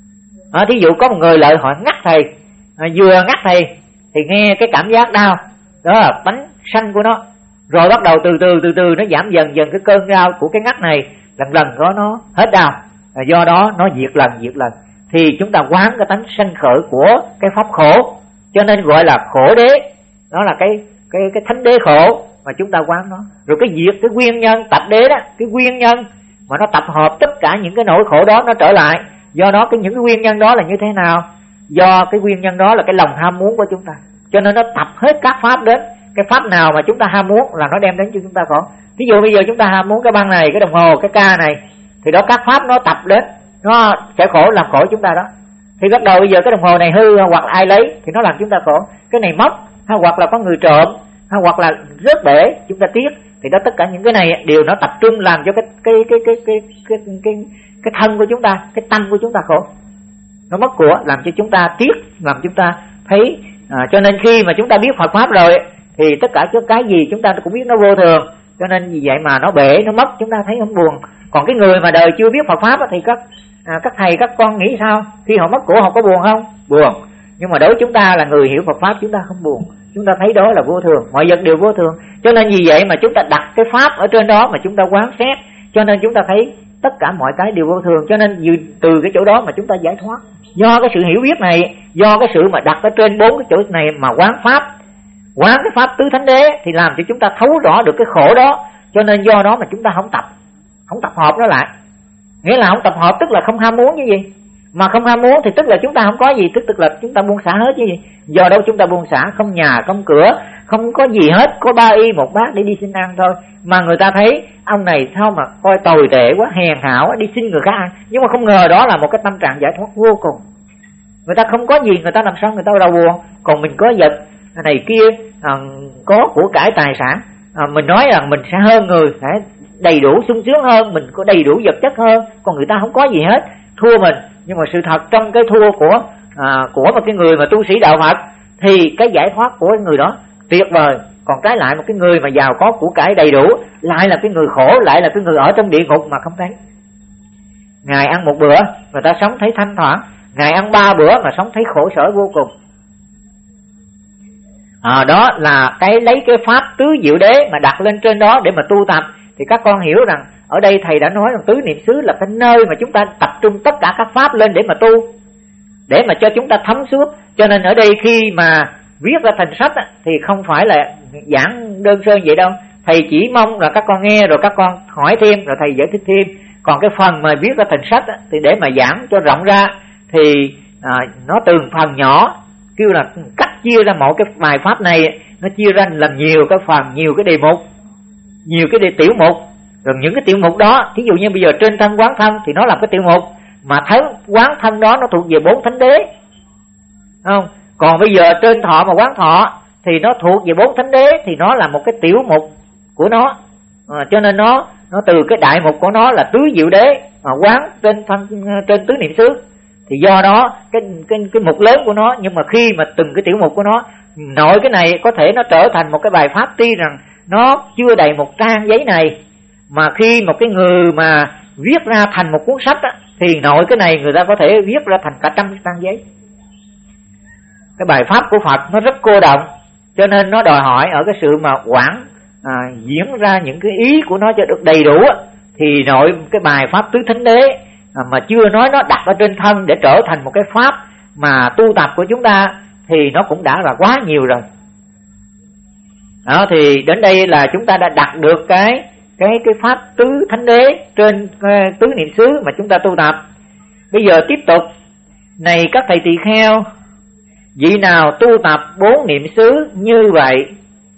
À, thí dụ có một người lợi họ ngắt thầy, à, vừa ngắt thầy thì nghe cái cảm giác đau, đó là tánh sanh của nó. Rồi bắt đầu từ từ từ từ nó giảm dần dần cái cơn đau của cái ngắt này, lần lần có nó hết đau. À, do đó nó diệt lần diệt lần. Thì chúng ta quán cái tánh sanh khởi của cái pháp khổ, cho nên gọi là khổ đế. Đó là cái cái cái thánh đế khổ mà chúng ta quán nó. Rồi cái diệt cái nguyên nhân tập đế đó, cái nguyên nhân mà nó tập hợp tất cả những cái nỗi khổ đó nó trở lại. Do đó cái những cái nguyên nhân đó là như thế nào? Do cái nguyên nhân đó là cái lòng ham muốn của chúng ta, cho nên nó tập hết các pháp đến. Cái pháp nào mà chúng ta ham muốn là nó đem đến cho chúng ta khổ. Ví dụ bây giờ chúng ta ham muốn cái băng này, cái đồng hồ, cái ca này, thì đó các pháp nó tập đến, nó sẽ khổ, làm khổ chúng ta đó. Thì bắt đầu bây giờ cái đồng hồ này hư hoặc là ai lấy thì nó làm chúng ta khổ. Cái này móc hay hoặc là có người trộm hay hoặc là rớt bể chúng ta tiếc. Thì đó tất cả những cái này đều nó tập trung làm cho cái cái cái cái cái cái cái, cái, cái thân của chúng ta, cái tâm của chúng ta khổ. Nó mất của, làm cho chúng ta tiếc, làm chúng ta thấy. À, cho nên khi mà chúng ta biết Phật pháp rồi thì tất cả cái gì chúng ta cũng biết nó vô thường. Cho nên vì vậy mà nó bể, nó mất chúng ta thấy không buồn. Còn cái người mà đời chưa biết Phật pháp thì các à, các thầy các con nghĩ sao? Khi họ mất của họ có buồn không? Buồn. Nhưng mà đối với chúng ta là người hiểu Phật pháp, chúng ta không buồn. Chúng ta thấy đó là vô thường, mọi vật đều vô thường. Cho nên vì vậy mà chúng ta đặt cái pháp ở trên đó mà chúng ta quán xét, cho nên chúng ta thấy tất cả mọi cái đều vô thường. Cho nên từ cái chỗ đó mà chúng ta giải thoát. Do cái sự hiểu biết này, do cái sự mà đặt ở trên bốn cái chỗ này mà quán pháp, quán cái pháp tứ thánh đế thì làm cho chúng ta thấu rõ được cái khổ đó. Cho nên do đó mà chúng ta không tập, không tập hợp nó lại. Nghĩa là không tập hợp tức là không ham muốn cái gì. Mà không ham muốn thì tức là chúng ta không có gì, tức tức là chúng ta buông xả hết chứ gì. Do đâu chúng ta buông xả, không nhà, không cửa, không có gì hết, có ba y một bát để đi xin ăn thôi. Mà người ta thấy ông này sao mà coi tồi tệ quá, hèn hảo quá, đi xin người khác ăn. Nhưng mà không ngờ đó là một cái tâm trạng giải thoát vô cùng. Người ta không có gì, người ta làm sao người ta đâu buồn. Còn mình có vật này kia, à, có của cải tài sản, à, mình nói rằng mình sẽ hơn người, sẽ đầy đủ sung sướng hơn, mình có đầy đủ vật chất hơn. Còn người ta không có gì hết, thua mình. Nhưng mà sự thật trong cái thua của à, của một cái người mà tu sĩ đạo Phật thì cái giải thoát của cái người đó tuyệt vời. Còn trái lại một cái người mà giàu có của cải đầy đủ lại là cái người khổ, lại là cái người ở trong địa ngục mà không thấy. Ngày ăn một bữa người ta sống thấy thanh thoảng, ngày ăn ba bữa mà sống thấy khổ sở vô cùng. À, đó là cái lấy cái pháp tứ diệu đế mà đặt lên trên đó để mà tu tập. Thì các con hiểu rằng ở đây thầy đã nói rằng tứ niệm xứ là cái nơi mà chúng ta tập trung tất cả các pháp lên để mà tu, để mà cho chúng ta thấm suốt. Cho nên ở đây khi mà viết ra thành sách thì không phải là giảng đơn sơ vậy đâu. Thầy chỉ mong là các con nghe rồi các con hỏi thêm rồi thầy giải thích thêm. Còn cái phần mà viết ra thành sách thì để mà giảng cho rộng ra thì à, nó từng phần nhỏ, kêu là cách chia ra một cái bài pháp này, nó chia ra làm nhiều cái phần, nhiều cái đề mục, nhiều cái đề tiểu mục. Rồi những cái tiểu mục đó, thí dụ như bây giờ trên thân quán thân thì nó là cái tiểu mục, mà thân quán thân đó nó thuộc về bốn thánh đế, không? Còn bây giờ trên thọ mà quán thọ thì nó thuộc về bốn thánh đế, thì nó là một cái tiểu mục của nó. À, cho nên nó nó từ cái đại mục của nó là tứ diệu đế mà quán trên thân, trên tứ niệm xứ. Thì do đó cái cái cái mục lớn của nó, nhưng mà khi mà từng cái tiểu mục của nó nội cái này có thể nó trở thành một cái bài pháp, tuy rằng nó chưa đầy một trang giấy này, mà khi một cái người mà viết ra thành một cuốn sách á, thì nội cái này người ta có thể viết ra thành cả trăm trang giấy. Cái bài pháp của Phật nó rất cô động, cho nên nó đòi hỏi ở cái sự mà quảng à, diễn ra những cái ý của nó cho được đầy đủ á, thì nội cái bài pháp tứ thánh đế à, mà chưa nói nó đặt ở trên thân để trở thành một cái pháp mà tu tập của chúng ta thì nó cũng đã là quá nhiều rồi. Đó, thì đến đây là chúng ta đã đạt được cái cái cái pháp tứ thánh đế trên uh, tứ niệm xứ mà chúng ta tu tập. Bây giờ tiếp tục, này các thầy tỳ kheo, vị nào tu tập bốn niệm xứ như vậy,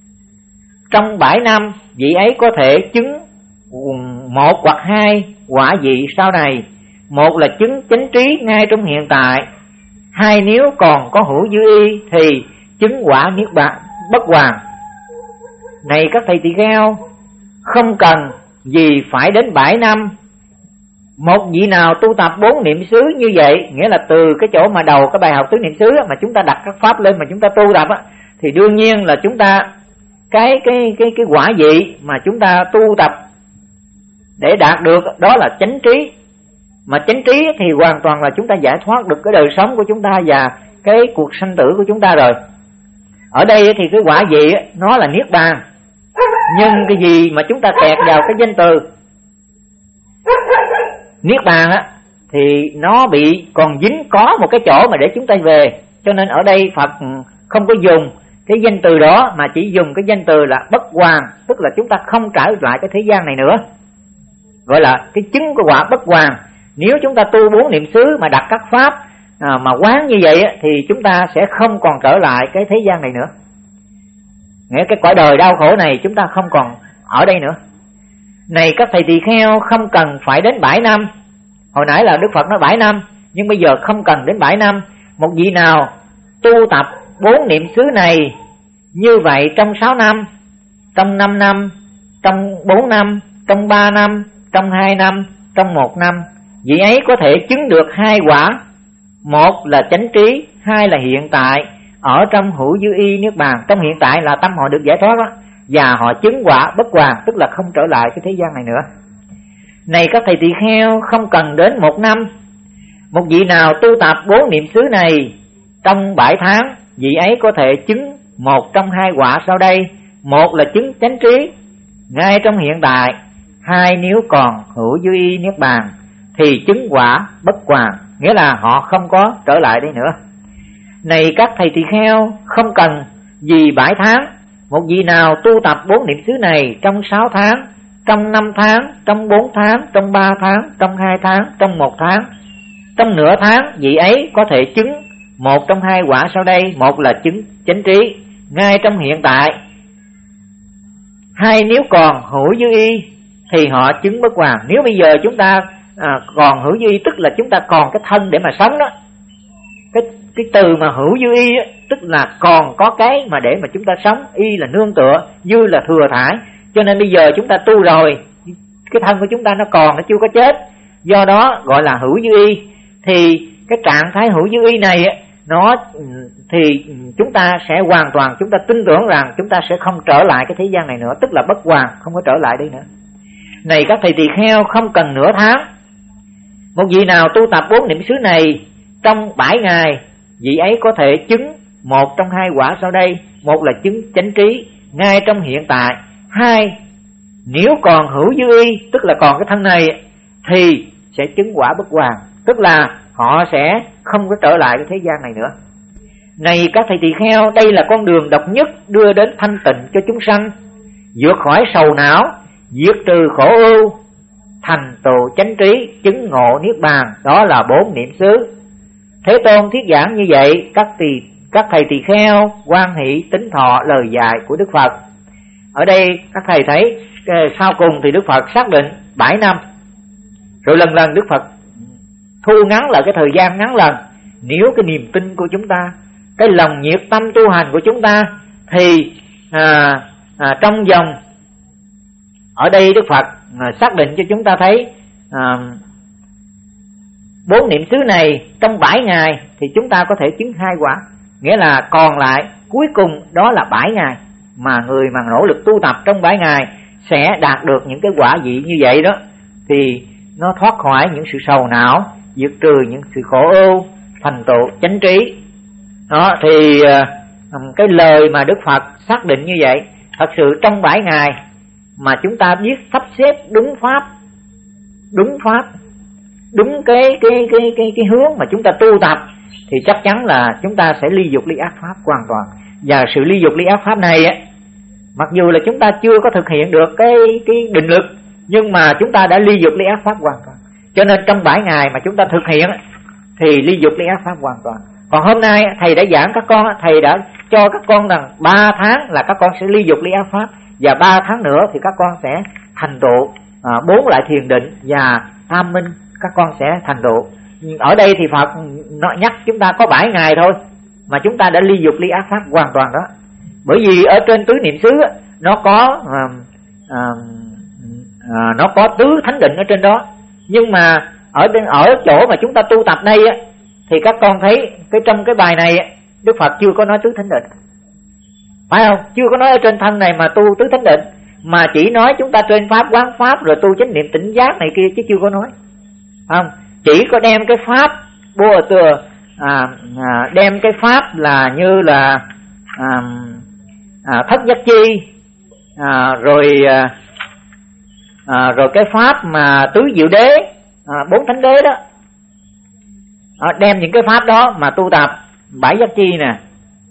trong bảy năm vị ấy có thể chứng một hoặc hai quả vị sau này. Một là chứng chánh trí ngay trong hiện tại, hai nếu còn có hữu dư y thì chứng quả niết bàn bất hoàn. Này các thầy tỳ kheo, không cần gì phải đến bảy năm. Một vị nào tu tập bốn niệm xứ như vậy, nghĩa là từ cái chỗ mà đầu cái bài học tứ niệm xứ mà chúng ta đặt các pháp lên mà chúng ta tu tập á, thì đương nhiên là chúng ta cái cái cái cái quả vị mà chúng ta tu tập để đạt được, đó là chánh trí. Mà chánh trí thì hoàn toàn là chúng ta giải thoát được cái đời sống của chúng ta và cái cuộc sanh tử của chúng ta rồi. Ở đây thì cái quả vị nó là niết bàn, nhưng cái gì mà chúng ta kẹt vào cái danh từ niết bàn á thì nó bị còn dính có một cái chỗ mà để chúng ta về. Cho nên ở đây Phật không có dùng cái danh từ đó, mà chỉ dùng cái danh từ là bất hoàn, tức là chúng ta không trở lại cái thế gian này nữa, gọi là cái chứng của quả bất hoàn. Nếu chúng ta tu bốn niệm xứ mà đặt các pháp à, mà quán như vậy á, thì chúng ta sẽ không còn trở lại cái thế gian này nữa. Nghĩa cái cõi đời đau khổ này chúng ta không còn ở đây nữa. Này các thầy tỳ kheo, không cần phải đến bảy năm. Hồi nãy là Đức Phật nói bảy năm, nhưng bây giờ không cần đến bảy năm. Một vị nào tu tập bốn niệm xứ này như vậy trong sáu năm, trong năm năm, trong bốn năm, trong ba năm, trong hai năm, trong một năm, vị ấy có thể chứng được hai quả. Một là chánh trí, hai là hiện tại ở trong hữu dư y niết bàn. Trong hiện tại là tâm họ được giải thoát đó, và họ chứng quả bất hoàn, tức là không trở lại cái thế gian này nữa. Này các thầy tỳ kheo, không cần đến một năm. Một vị nào tu tập bốn niệm xứ này trong bảy tháng, vị ấy có thể chứng một trong hai quả sau đây. Một là chứng chánh trí ngay trong hiện tại, hai nếu còn hữu dư y niết bàn thì chứng quả bất hoàn, nghĩa là họ không có trở lại đây nữa. Này các thầy tỳ kheo, không cần vì bảy tháng. Một vị nào tu tập bốn niệm xứ này trong sáu tháng, trong năm tháng, trong bốn tháng, trong ba tháng, trong hai tháng, trong một tháng, trong nửa tháng, vị ấy có thể chứng một trong hai quả sau đây. Một là chứng chánh trí ngay trong hiện tại, hai nếu còn hữu dư y thì họ chứng bất hoàn. Nếu bây giờ chúng ta à, còn hữu dư y, tức là chúng ta còn cái thân để mà sống đó. Cái, cái từ mà hữu dư y đó, tức là còn có cái mà để mà chúng ta sống. Y là nương tựa, dư là thừa thải. Cho nên bây giờ chúng ta tu rồi, cái thân của chúng ta nó còn, nó chưa có chết, do đó gọi là hữu dư y. Thì cái trạng thái hữu dư y này nó thì chúng ta sẽ hoàn toàn, chúng ta tin tưởng rằng chúng ta sẽ không trở lại cái thế gian này nữa, tức là bất hoàn, không có trở lại đây nữa. Này các thầy tỳ kheo, không cần nửa tháng. Một vị nào tu tập bốn niệm xứ này trong bảy ngày, vị ấy có thể chứng một trong hai quả sau đây. Một là chứng chánh trí ngay trong hiện tại, hai nếu còn hữu dư y, tức là còn cái thân này, thì sẽ chứng quả bất hoàn, tức là họ sẽ không có trở lại cái thế gian này nữa. Này các thầy tỳ kheo, đây là con đường độc nhất đưa đến thanh tịnh cho chúng sanh, vượt khỏi sầu não, diệt trừ khổ ưu, thành tựu chánh trí, chứng ngộ niết bàn, đó là bốn niệm xứ. Thế Tôn thuyết giảng như vậy, các tỳ các thầy tỳ kheo hoan hỷ tín thọ lời dạy của Đức Phật. Ở đây các thầy thấy sau cùng thì Đức Phật xác định bảy năm, rồi lần lần Đức Phật thu ngắn lại cái thời gian ngắn lần. Nếu cái niềm tin của chúng ta, cái lòng nhiệt tâm tu hành của chúng ta, thì à, à, trong vòng, ở đây Đức Phật à, xác định cho chúng ta thấy à, bốn niệm xứ này trong bảy ngày thì chúng ta có thể chứng hai quả. Nghĩa là còn lại cuối cùng đó là bảy ngày, mà người mà nỗ lực tu tập trong bảy ngày sẽ đạt được những cái quả vị như vậy đó, thì nó thoát khỏi những sự sầu não, diệt trừ những sự khổ ưu, thành tựu chánh trí. Đó thì cái lời mà Đức Phật xác định như vậy, thật sự trong bảy ngày mà chúng ta biết sắp xếp đúng pháp, đúng pháp, đúng cái cái cái cái cái hướng mà chúng ta tu tập, thì chắc chắn là chúng ta sẽ ly dục ly ác pháp hoàn toàn. Và sự ly dục ly ác pháp này á, mặc dù là chúng ta chưa có thực hiện được cái cái định lực, nhưng mà chúng ta đã ly dục ly ác pháp hoàn toàn. Cho nên trong bảy ngày mà chúng ta thực hiện thì ly dục ly ác pháp hoàn toàn. Còn hôm nay thầy đã giảng các con, thầy đã cho các con rằng ba tháng là các con sẽ ly dục ly ác pháp, và ba tháng nữa thì các con sẽ thành tựu à, bốn loại thiền định và tam minh, các con sẽ thành tựu. Ở đây thì Phật nó nhắc chúng ta có bảy ngày thôi mà chúng ta đã ly dục ly ác pháp hoàn toàn đó. Bởi vì ở trên tứ niệm xứ nó có à, à, à, nó có tứ thánh định ở trên đó, nhưng mà ở ở chỗ mà chúng ta tu tập đây á, thì các con thấy cái trong cái bài này Đức Phật chưa có nói tứ thánh định. phải không? Chưa có nói ở trên thân này mà tu tứ thánh định, mà chỉ nói chúng ta trên pháp quán pháp rồi tu chánh niệm tỉnh giác này kia, chứ chưa có nói, không? Chỉ có đem cái pháp bùa từa à, à, đem cái pháp là như là à, à, thất giác chi à, rồi à, à, rồi cái pháp mà tứ diệu đế à, bốn thánh đế đó à, đem những cái pháp đó mà tu tập bảy giác chi nè,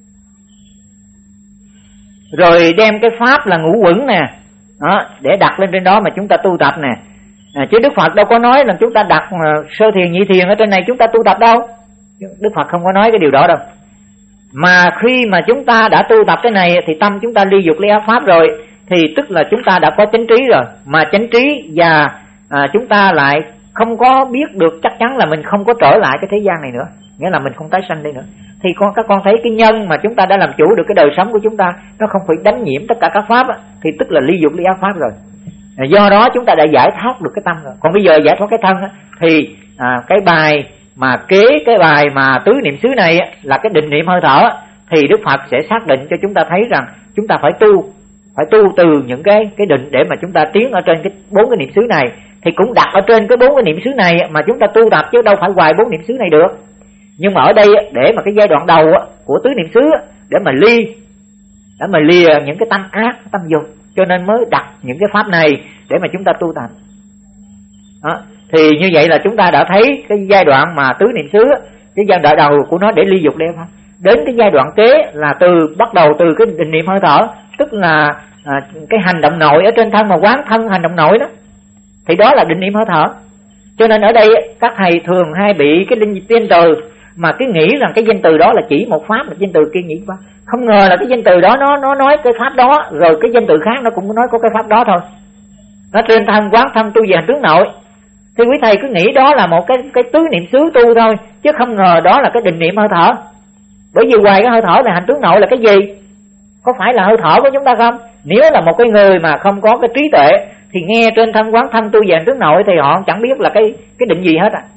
rồi đem cái pháp là ngũ quẩn nè đó, để đặt lên trên đó mà chúng ta tu tập nè. À, chứ Đức Phật đâu có nói là chúng ta đặt uh, sơ thiền nhị thiền ở trên này chúng ta tu tập đâu. Đức Phật không có nói cái điều đó đâu. Mà khi mà chúng ta đã tu tập cái này thì tâm chúng ta ly dục ly ác pháp rồi, thì tức là chúng ta đã có chánh trí rồi. Mà chánh trí và à, chúng ta lại không có biết được chắc chắn là mình không có trở lại cái thế gian này nữa, nghĩa là mình không tái sanh đây nữa. Thì con các con thấy cái nhân mà chúng ta đã làm chủ được cái đời sống của chúng ta, nó không phải đánh nhiễm tất cả các pháp á, thì tức là ly dục ly ác pháp rồi. Do đó chúng ta đã giải thoát được cái tâm rồi. Còn bây giờ giải thoát cái thân á, thì à, cái bài mà kế cái bài mà tứ niệm xứ này á, là cái định niệm hơi thở á, thì Đức Phật sẽ xác định cho chúng ta thấy rằng chúng ta phải tu, phải tu từ những cái cái định để mà chúng ta tiến ở trên cái bốn cái niệm xứ này. Thì cũng đặt ở trên cái bốn cái niệm xứ này mà chúng ta tu tập, chứ đâu phải hoài bốn niệm xứ này được. Nhưng mà ở đây để mà cái giai đoạn đầu của tứ niệm xứ để mà ly, để mà lìa những cái tâm ác, tâm dục, cho nên mới đặt những cái pháp này để mà chúng ta tu tập. Đó. Thì như vậy là chúng ta đã thấy cái giai đoạn mà tứ niệm xứ, cái giai đoạn đầu của nó để ly dục ly pháp. Đến cái giai đoạn kế là từ bắt đầu từ cái định niệm hơi thở, tức là à, cái hành động nội ở trên thân mà quán thân hành động nội đó, thì đó là định niệm hơi thở. Cho nên ở đây các thầy thường hay bị cái danh từ mà cái nghĩ rằng cái danh từ đó là chỉ một pháp, là danh từ kia nghĩ pháp. Không ngờ là cái danh từ đó nó nó nói cái pháp đó, rồi cái danh từ khác nó cũng nói có cái pháp đó thôi. Nó trên thân quán thân tu về hành tướng nội. Thì quý thầy cứ nghĩ đó là một cái cái tứ niệm xứ tu thôi, chứ không ngờ đó là cái định niệm hơi thở. Bởi vì ngoài cái hơi thở là hành tướng nội là cái gì? Có phải là hơi thở của chúng ta không? Nếu là một cái người mà không có cái trí tuệ thì nghe trên thân quán thân tu về hành tướng nội thì họ chẳng biết là cái cái định gì hết à.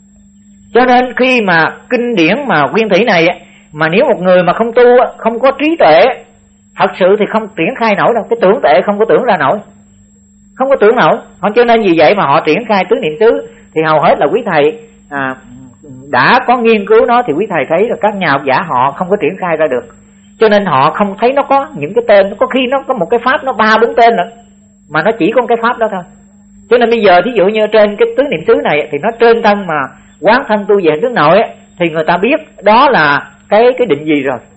Cho nên khi mà kinh điển mà nguyên thủy này mà nếu một người mà không tu, không có trí tuệ thật sự thì không triển khai nổi đâu. Cái tưởng tuệ không có tưởng ra nổi, không có tưởng nổi. Cho nên vì vậy mà họ triển khai tứ niệm xứ thì hầu hết là quý thầy à, đã có nghiên cứu nó thì quý thầy thấy là các nhà học giả họ không có triển khai ra được. Cho nên họ không thấy nó có những cái tên, có khi nó có một cái pháp nó ba bốn tên nữa mà nó chỉ có một cái pháp đó thôi. Cho nên bây giờ thí dụ như trên cái tứ niệm xứ này thì nó trên thân mà quán thân tu về hành tướng nội ấy, thì người ta biết đó là cái cái định gì rồi,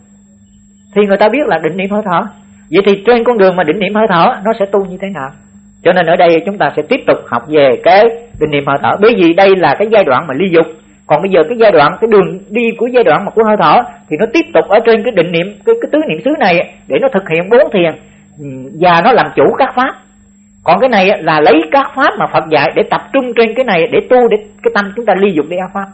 thì người ta biết là định niệm hơi thở. Vậy thì trên con đường mà định niệm hơi thở nó sẽ tu như thế nào? Cho nên ở đây chúng ta sẽ tiếp tục học về cái định niệm hơi thở, bởi vì đây là cái giai đoạn mà ly dục. Còn bây giờ cái giai đoạn, cái đường đi của giai đoạn mà của hơi thở thì nó tiếp tục ở trên cái định niệm, cái, cái tứ niệm xứ này để nó thực hiện bốn thiền và nó làm chủ các pháp. Còn cái này là lấy các pháp mà Phật dạy để tập trung trên cái này để tu, để cái tâm chúng ta ly dục ly ác pháp.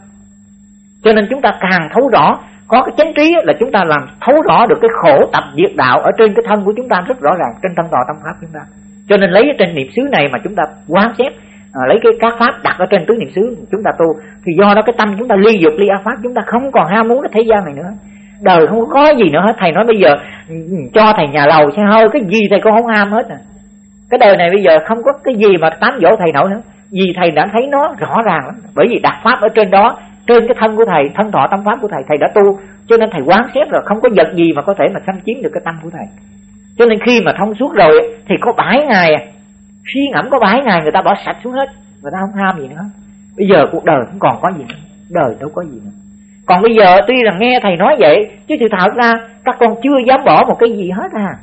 Cho nên chúng ta càng thấu rõ, có cái chánh trí là chúng ta làm thấu rõ được cái khổ tập diệt đạo ở trên cái thân của chúng ta rất rõ ràng, trên thân tòa tâm pháp chúng ta. Cho nên lấy trên niệm xứ này mà chúng ta quán xét, à, lấy cái các pháp đặt ở trên tứ niệm xứ chúng ta tu, thì do đó cái tâm chúng ta ly dục ly ác pháp, chúng ta không còn ham muốn cái thế gian này nữa. Đời không có gì nữa hết. Thầy nói bây giờ cho thầy nhà lầu xe hơi cái gì thầy cũng không ham hết à. Cái đời này bây giờ không có cái gì mà tán dỗ thầy nổi nữa, vì thầy đã thấy nó rõ ràng lắm. Bởi vì đặt pháp ở trên đó, trên cái thân của thầy, thân thọ tâm pháp của thầy, thầy đã tu, cho nên thầy quán xét rồi, không có vật gì mà có thể mà xâm chiếm được cái tâm của thầy. Cho nên khi mà thông suốt rồi thì có bảy ngày suy ngẫm, có bảy ngày người ta bỏ sạch xuống hết, người ta không ham gì nữa. Bây giờ cuộc đời không còn có gì nữa, đời đâu có gì nữa. Còn bây giờ tuy là nghe thầy nói vậy, chứ sự thật ra các con chưa dám bỏ một cái gì hết à.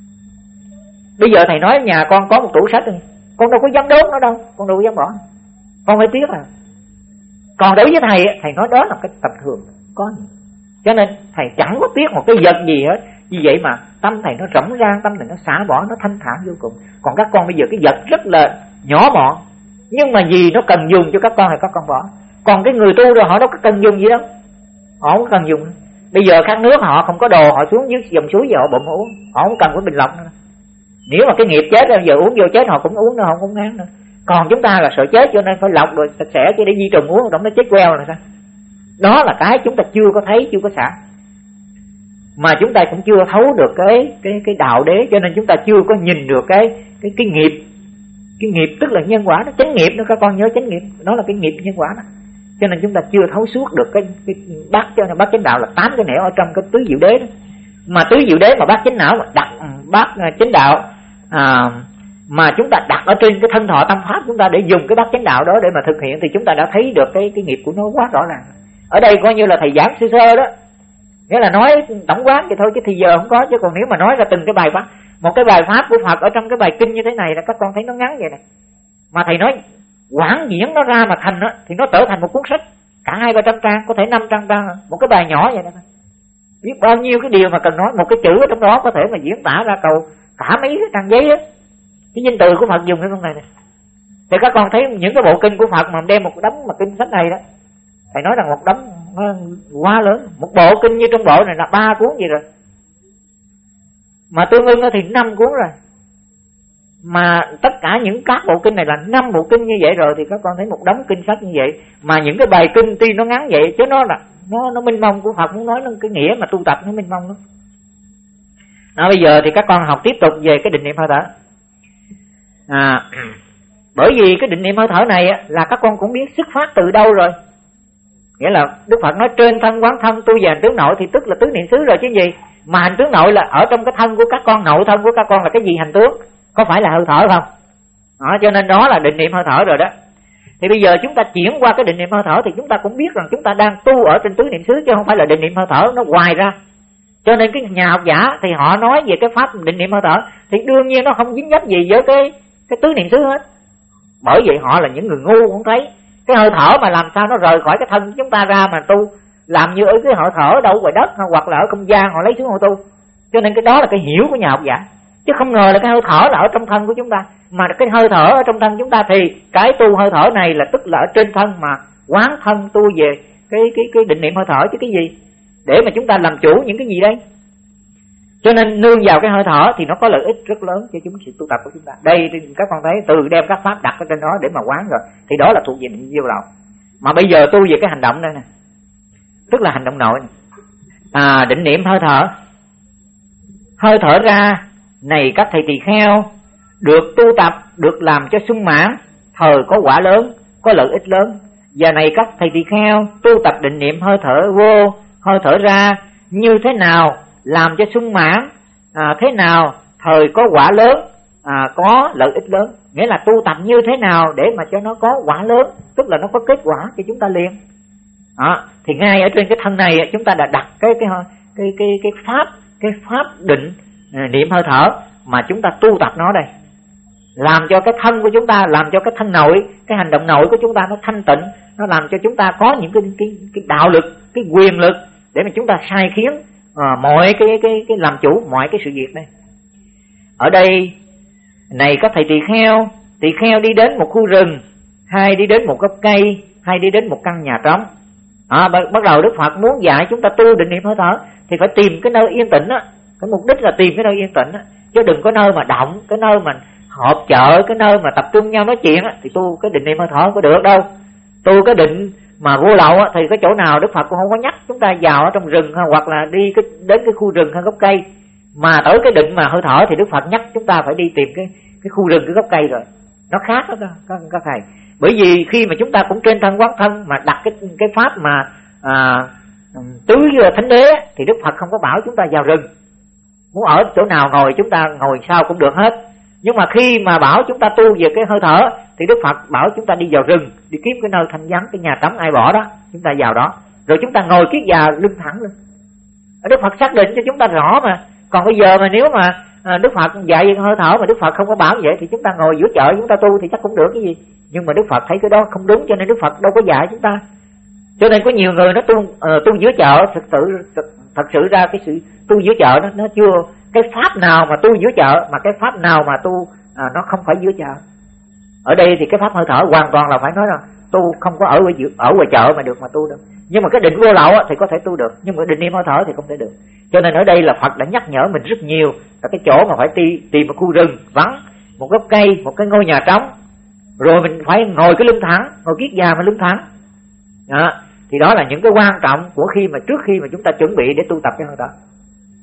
Bây giờ thầy nói nhà con có một tủ sách rồi, con đâu có dám đốt nó đâu, con đâu có dám bỏ, con phải tiếc à. Còn đối với thầy, thầy nói đó là cái tập thường có gì. Cho nên thầy chẳng có tiếc một cái vật gì hết. Vì vậy mà tâm thầy nó rỗng rang, tâm thầy nó xả bỏ, nó thanh thản vô cùng. Còn các con bây giờ cái vật rất là nhỏ mọn, nhưng mà vì nó cần dùng cho các con thì các con bỏ. Còn cái người tu rồi họ đâu có cần dùng gì đâu, họ không cần dùng. Bây giờ khát nước họ không có đồ, họ xuống dưới dòng suối về họ bụng uống, họ không cần cái bình lọc nữa. Nếu mà cái nghiệp chết rồi giờ uống vô chết họ cũng uống nữa, họ không ngán nữa. Còn chúng ta là sợ chết cho nên phải lọc rồi sạch sẽ chứ để di trùng uống, động nó chết queo là sao? Đó là cái chúng ta chưa có thấy, chưa có xả. mà chúng ta cũng chưa thấu được cái cái cái đạo đế, cho nên chúng ta chưa có nhìn được cái cái cái nghiệp. Cái nghiệp tức là nhân quả đó, chánh nghiệp nữa, các con nhớ chánh nghiệp đó là cái nghiệp nhân quả đó. Cho nên chúng ta chưa thấu suốt được cái, cái bát cho nên bát chánh đạo là tám cái nẻo ở trong cái tứ diệu đế đó. Mà tứ diệu đế mà bát chánh não mà đặt bát chánh đạo à, mà chúng ta đặt ở trên cái thân thọ tâm pháp chúng ta để dùng cái bát chánh đạo đó để mà thực hiện, thì chúng ta đã thấy được cái cái nghiệp của nó quá rõ ràng. Ở đây coi như là thầy giảng sơ sơ đó, nghĩa là nói tổng quán vậy thôi chứ thì giờ không có. Chứ còn nếu mà nói ra từng cái bài pháp, một cái bài pháp của Phật ở trong cái bài kinh như thế này là các con thấy nó ngắn vậy này, mà thầy nói quảng diễn nó ra mà thành đó, thì nó trở thành một cuốn sách cả hai ba trăm trang, có thể năm trăm trang, một cái bài nhỏ vậy đó. Biết bao nhiêu cái điều mà cần nói, một cái chữ ở trong đó có thể mà diễn tả ra cầu cả mấy cái trang giấy á. Cái danh từ của Phật dùng cái con này này. Thì các con thấy những cái bộ kinh của Phật mà đem một đống mà kinh sách này đó, thầy nói rằng một đống nó quá lớn. Một bộ kinh như trong bộ này là ba cuốn gì rồi, mà tương ưng thì năm cuốn rồi. Mà tất cả những các bộ kinh này là năm bộ kinh như vậy rồi, thì các con thấy một đống kinh sách như vậy. Mà những cái bài kinh tuy nó ngắn vậy chứ nó là nó nó minh mông của Phật, muốn nói nó cái nghĩa mà tu tập nó minh mông lắm. Đó, bây giờ thì các con học tiếp tục về cái định niệm hơi thở. À, bởi vì cái định niệm hơi thở này là các con cũng biết xuất phát từ đâu rồi. Nghĩa là Đức Phật nói trên thân quán thân tu về hành tướng nội, thì tức là tứ niệm xứ rồi chứ gì. Mà hành tướng nội là ở trong cái thân của các con, nội thân của các con là cái gì hành tướng? Có phải là hơi thở không? Đó, cho nên đó là định niệm hơi thở rồi đó. Thì bây giờ chúng ta chuyển qua cái định niệm hơi thở thì chúng ta cũng biết rằng chúng ta đang tu ở trên tứ niệm xứ, chứ không phải là định niệm hơi thở nó hoài ra. Cho nên cái nhà học giả thì họ nói về cái pháp định niệm hơi thở thì đương nhiên nó không dính dấp gì với cái cái tứ niệm xứ hết. Bởi vậy họ là những người ngu không thấy cái hơi thở mà làm sao nó rời khỏi cái thân của chúng ta ra mà tu, làm như ở cái hơi thở đâu ngoài đất hoặc là ở không gian họ lấy xuống họ tu. Cho nên cái đó là cái hiểu của nhà học giả, chứ không ngờ là cái hơi thở là ở trong thân của chúng ta. Mà cái hơi thở ở trong thân chúng ta thì cái tu hơi thở này là tức là ở trên thân mà quán thân tu về cái cái cái định niệm hơi thở chứ cái gì, để mà chúng ta làm chủ những cái gì đây. Cho nên nương vào cái hơi thở thì nó có lợi ích rất lớn cho chúng sự tu tập của chúng ta. Đây các con thấy từ đem các pháp đặt ở trên đó để mà quán rồi, thì đó là thuộc về định vô lậu. Mà bây giờ tu về cái hành động đây nè, tức là hành động nội này. À, định niệm hơi thở. Hơi thở ra này các thầy tỳ kheo, được tu tập, được làm cho sung mãn, thời có quả lớn, có lợi ích lớn. Và này các thầy tỳ kheo, tu tập định niệm hơi thở vô, hơi thở ra như thế nào làm cho sung mãn, à, thế nào thời có quả lớn, à, có lợi ích lớn. Nghĩa là tu tập như thế nào để mà cho nó có quả lớn, tức là nó có kết quả cho chúng ta liền. Đó, thì ngay ở trên cái thân này chúng ta đã đặt cái cái cái cái cái pháp cái pháp định niệm hơi thở mà chúng ta tu tập nó đây, làm cho cái thân của chúng ta, làm cho cái thân nội, cái hành động nội của chúng ta nó thanh tịnh, nó làm cho chúng ta có những cái cái, cái đạo lực, cái quyền lực để mà chúng ta sai khiến à, mọi cái cái cái làm chủ mọi cái sự việc đây. Ở đây này các thầy tỳ kheo, tỳ kheo đi đến một khu rừng, hay đi đến một gốc cây, hay đi đến một căn nhà trống. À, bắt đầu Đức Phật muốn dạy chúng ta tu định niệm hơi thở thì phải tìm cái nơi yên tĩnh á. Cái mục đích là tìm cái nơi yên tĩnh á, chứ đừng có nơi mà động, cái nơi mà họp chợ, cái nơi mà tập trung nhau nói chuyện á, thì tu cái định niệm hơi thở không có được đâu. Tu cái định mà vô lậu á, thì cái chỗ nào Đức Phật cũng không có nhắc chúng ta vào ở trong rừng, hoặc là đi cái, đến cái khu rừng hay gốc cây. Mà tới cái định mà hơi thở thì Đức Phật nhắc chúng ta phải đi tìm cái cái khu rừng, cái gốc cây rồi. Nó khác đó các, các thầy. Bởi vì khi mà chúng ta cũng trên thân quán thân mà đặt cái cái pháp mà à, tứ thánh đế thì Đức Phật không có bảo chúng ta vào rừng. Muốn ở chỗ nào ngồi chúng ta ngồi sao cũng được hết. Nhưng mà khi mà bảo chúng ta tu về cái hơi thở thì Đức Phật bảo chúng ta đi vào rừng, đi kiếm cái nơi thanh vắng, cái nhà trống ai bỏ đó, chúng ta vào đó. Rồi chúng ta ngồi kiết già lưng thẳng lên. Đức Phật xác định cho chúng ta rõ mà. Còn bây giờ mà nếu mà Đức Phật dạy về hơi thở mà Đức Phật không có bảo vậy thì chúng ta ngồi giữa chợ chúng ta tu thì chắc cũng được cái gì. Nhưng mà Đức Phật thấy cái đó không đúng cho nên Đức Phật đâu có dạy chúng ta. Cho nên có nhiều người nó tu uh, tu giữa chợ, thực sự thật sự ra cái sự tu giữa chợ nó nó chưa cái pháp nào mà tu giữa chợ, mà cái pháp nào mà tu à, nó không phải giữa chợ. Ở đây thì cái pháp hơi thở hoàn toàn là phải nói rằng tu không có ở ở ngoài chợ mà được mà tu được. Nhưng mà cái định vô lậu thì có thể tu được, nhưng mà định niệm hơi thở thì không thể được. Cho nên ở đây là Phật đã nhắc nhở mình rất nhiều là cái chỗ mà phải đi, tìm một khu rừng vắng, một gốc cây, một cái ngôi nhà trống, rồi mình phải ngồi cái lưng thẳng, ngồi kiết già mà lưng thẳng. Đó, thì đó là những cái quan trọng của khi mà trước khi mà chúng ta chuẩn bị để tu tập cái hơi thở.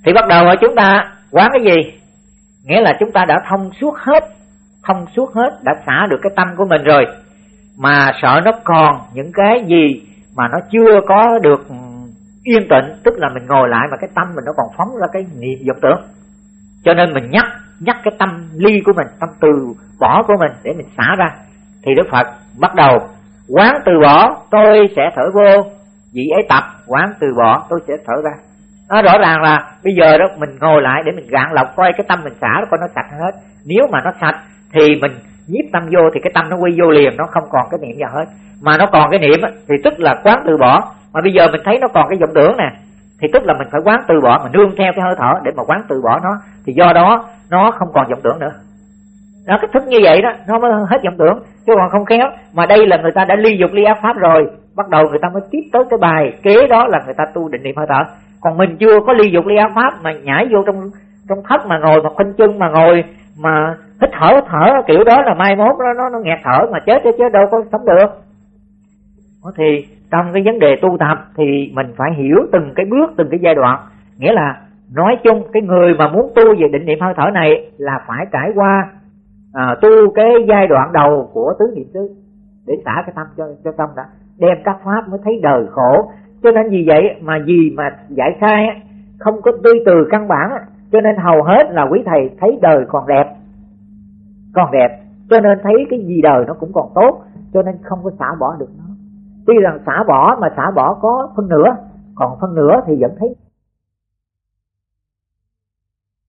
Thì bắt đầu chúng ta quán cái gì? Nghĩa là chúng ta đã thông suốt hết, thông suốt hết, đã xả được cái tâm của mình rồi, mà sợ nó còn những cái gì mà nó chưa có được yên tĩnh, tức là mình ngồi lại mà cái tâm mình nó còn phóng ra cái niệm vọng tưởng, cho nên mình nhắc nhắc cái tâm ly của mình, tâm từ bỏ của mình để mình xả ra. Thì Đức Phật bắt đầu quán từ bỏ, tôi sẽ thở vô, vị ấy tập quán từ bỏ, tôi sẽ thở ra. Nó rõ ràng là bây giờ đó mình ngồi lại để mình gạn lọc coi cái tâm mình xả coi nó sạch hết. Nếu mà nó sạch thì mình nhiếp tâm vô thì cái tâm nó quy vô liền, nó không còn cái niệm gì hết. Mà nó còn cái niệm thì tức là quán từ bỏ. Mà bây giờ mình thấy nó còn cái vọng tưởng nè, thì tức là mình phải quán từ bỏ, mình nương theo cái hơi thở để mà quán từ bỏ nó, thì do đó nó không còn vọng tưởng nữa. Đó, cái thức như vậy đó nó mới hết vọng tưởng, chứ còn không khéo. Mà đây là người ta đã ly dục ly ác pháp rồi, bắt đầu người ta mới tiếp tới cái bài kế đó là người ta tu định niệm hơi thở. Còn mình chưa có ly dục ly ác pháp mà nhảy vô trong trong thất mà ngồi mà khoanh chân mà ngồi mà hít thở hít thở kiểu đó là mai mốt nó nó, nó nghẹt thở mà chết chứ đâu có sống được. Thì trong cái vấn đề tu tập thì mình phải hiểu từng cái bước, từng cái giai đoạn. Nghĩa là nói chung cái người mà muốn tu về định niệm hơi thở này là phải trải qua à, tu cái giai đoạn đầu của tứ niệm xứ để xả cái tâm cho cho tâm đã, đem các pháp mới thấy đời khổ. Cho nên vì vậy mà gì mà dạy sai á, không có tư từ căn bản á, cho nên hầu hết là quý thầy thấy đời còn đẹp, còn đẹp, cho nên thấy cái gì đời nó cũng còn tốt, cho nên không có xả bỏ được nó. Tuy rằng xả bỏ mà xả bỏ có phân nửa, còn phân nửa thì vẫn thấy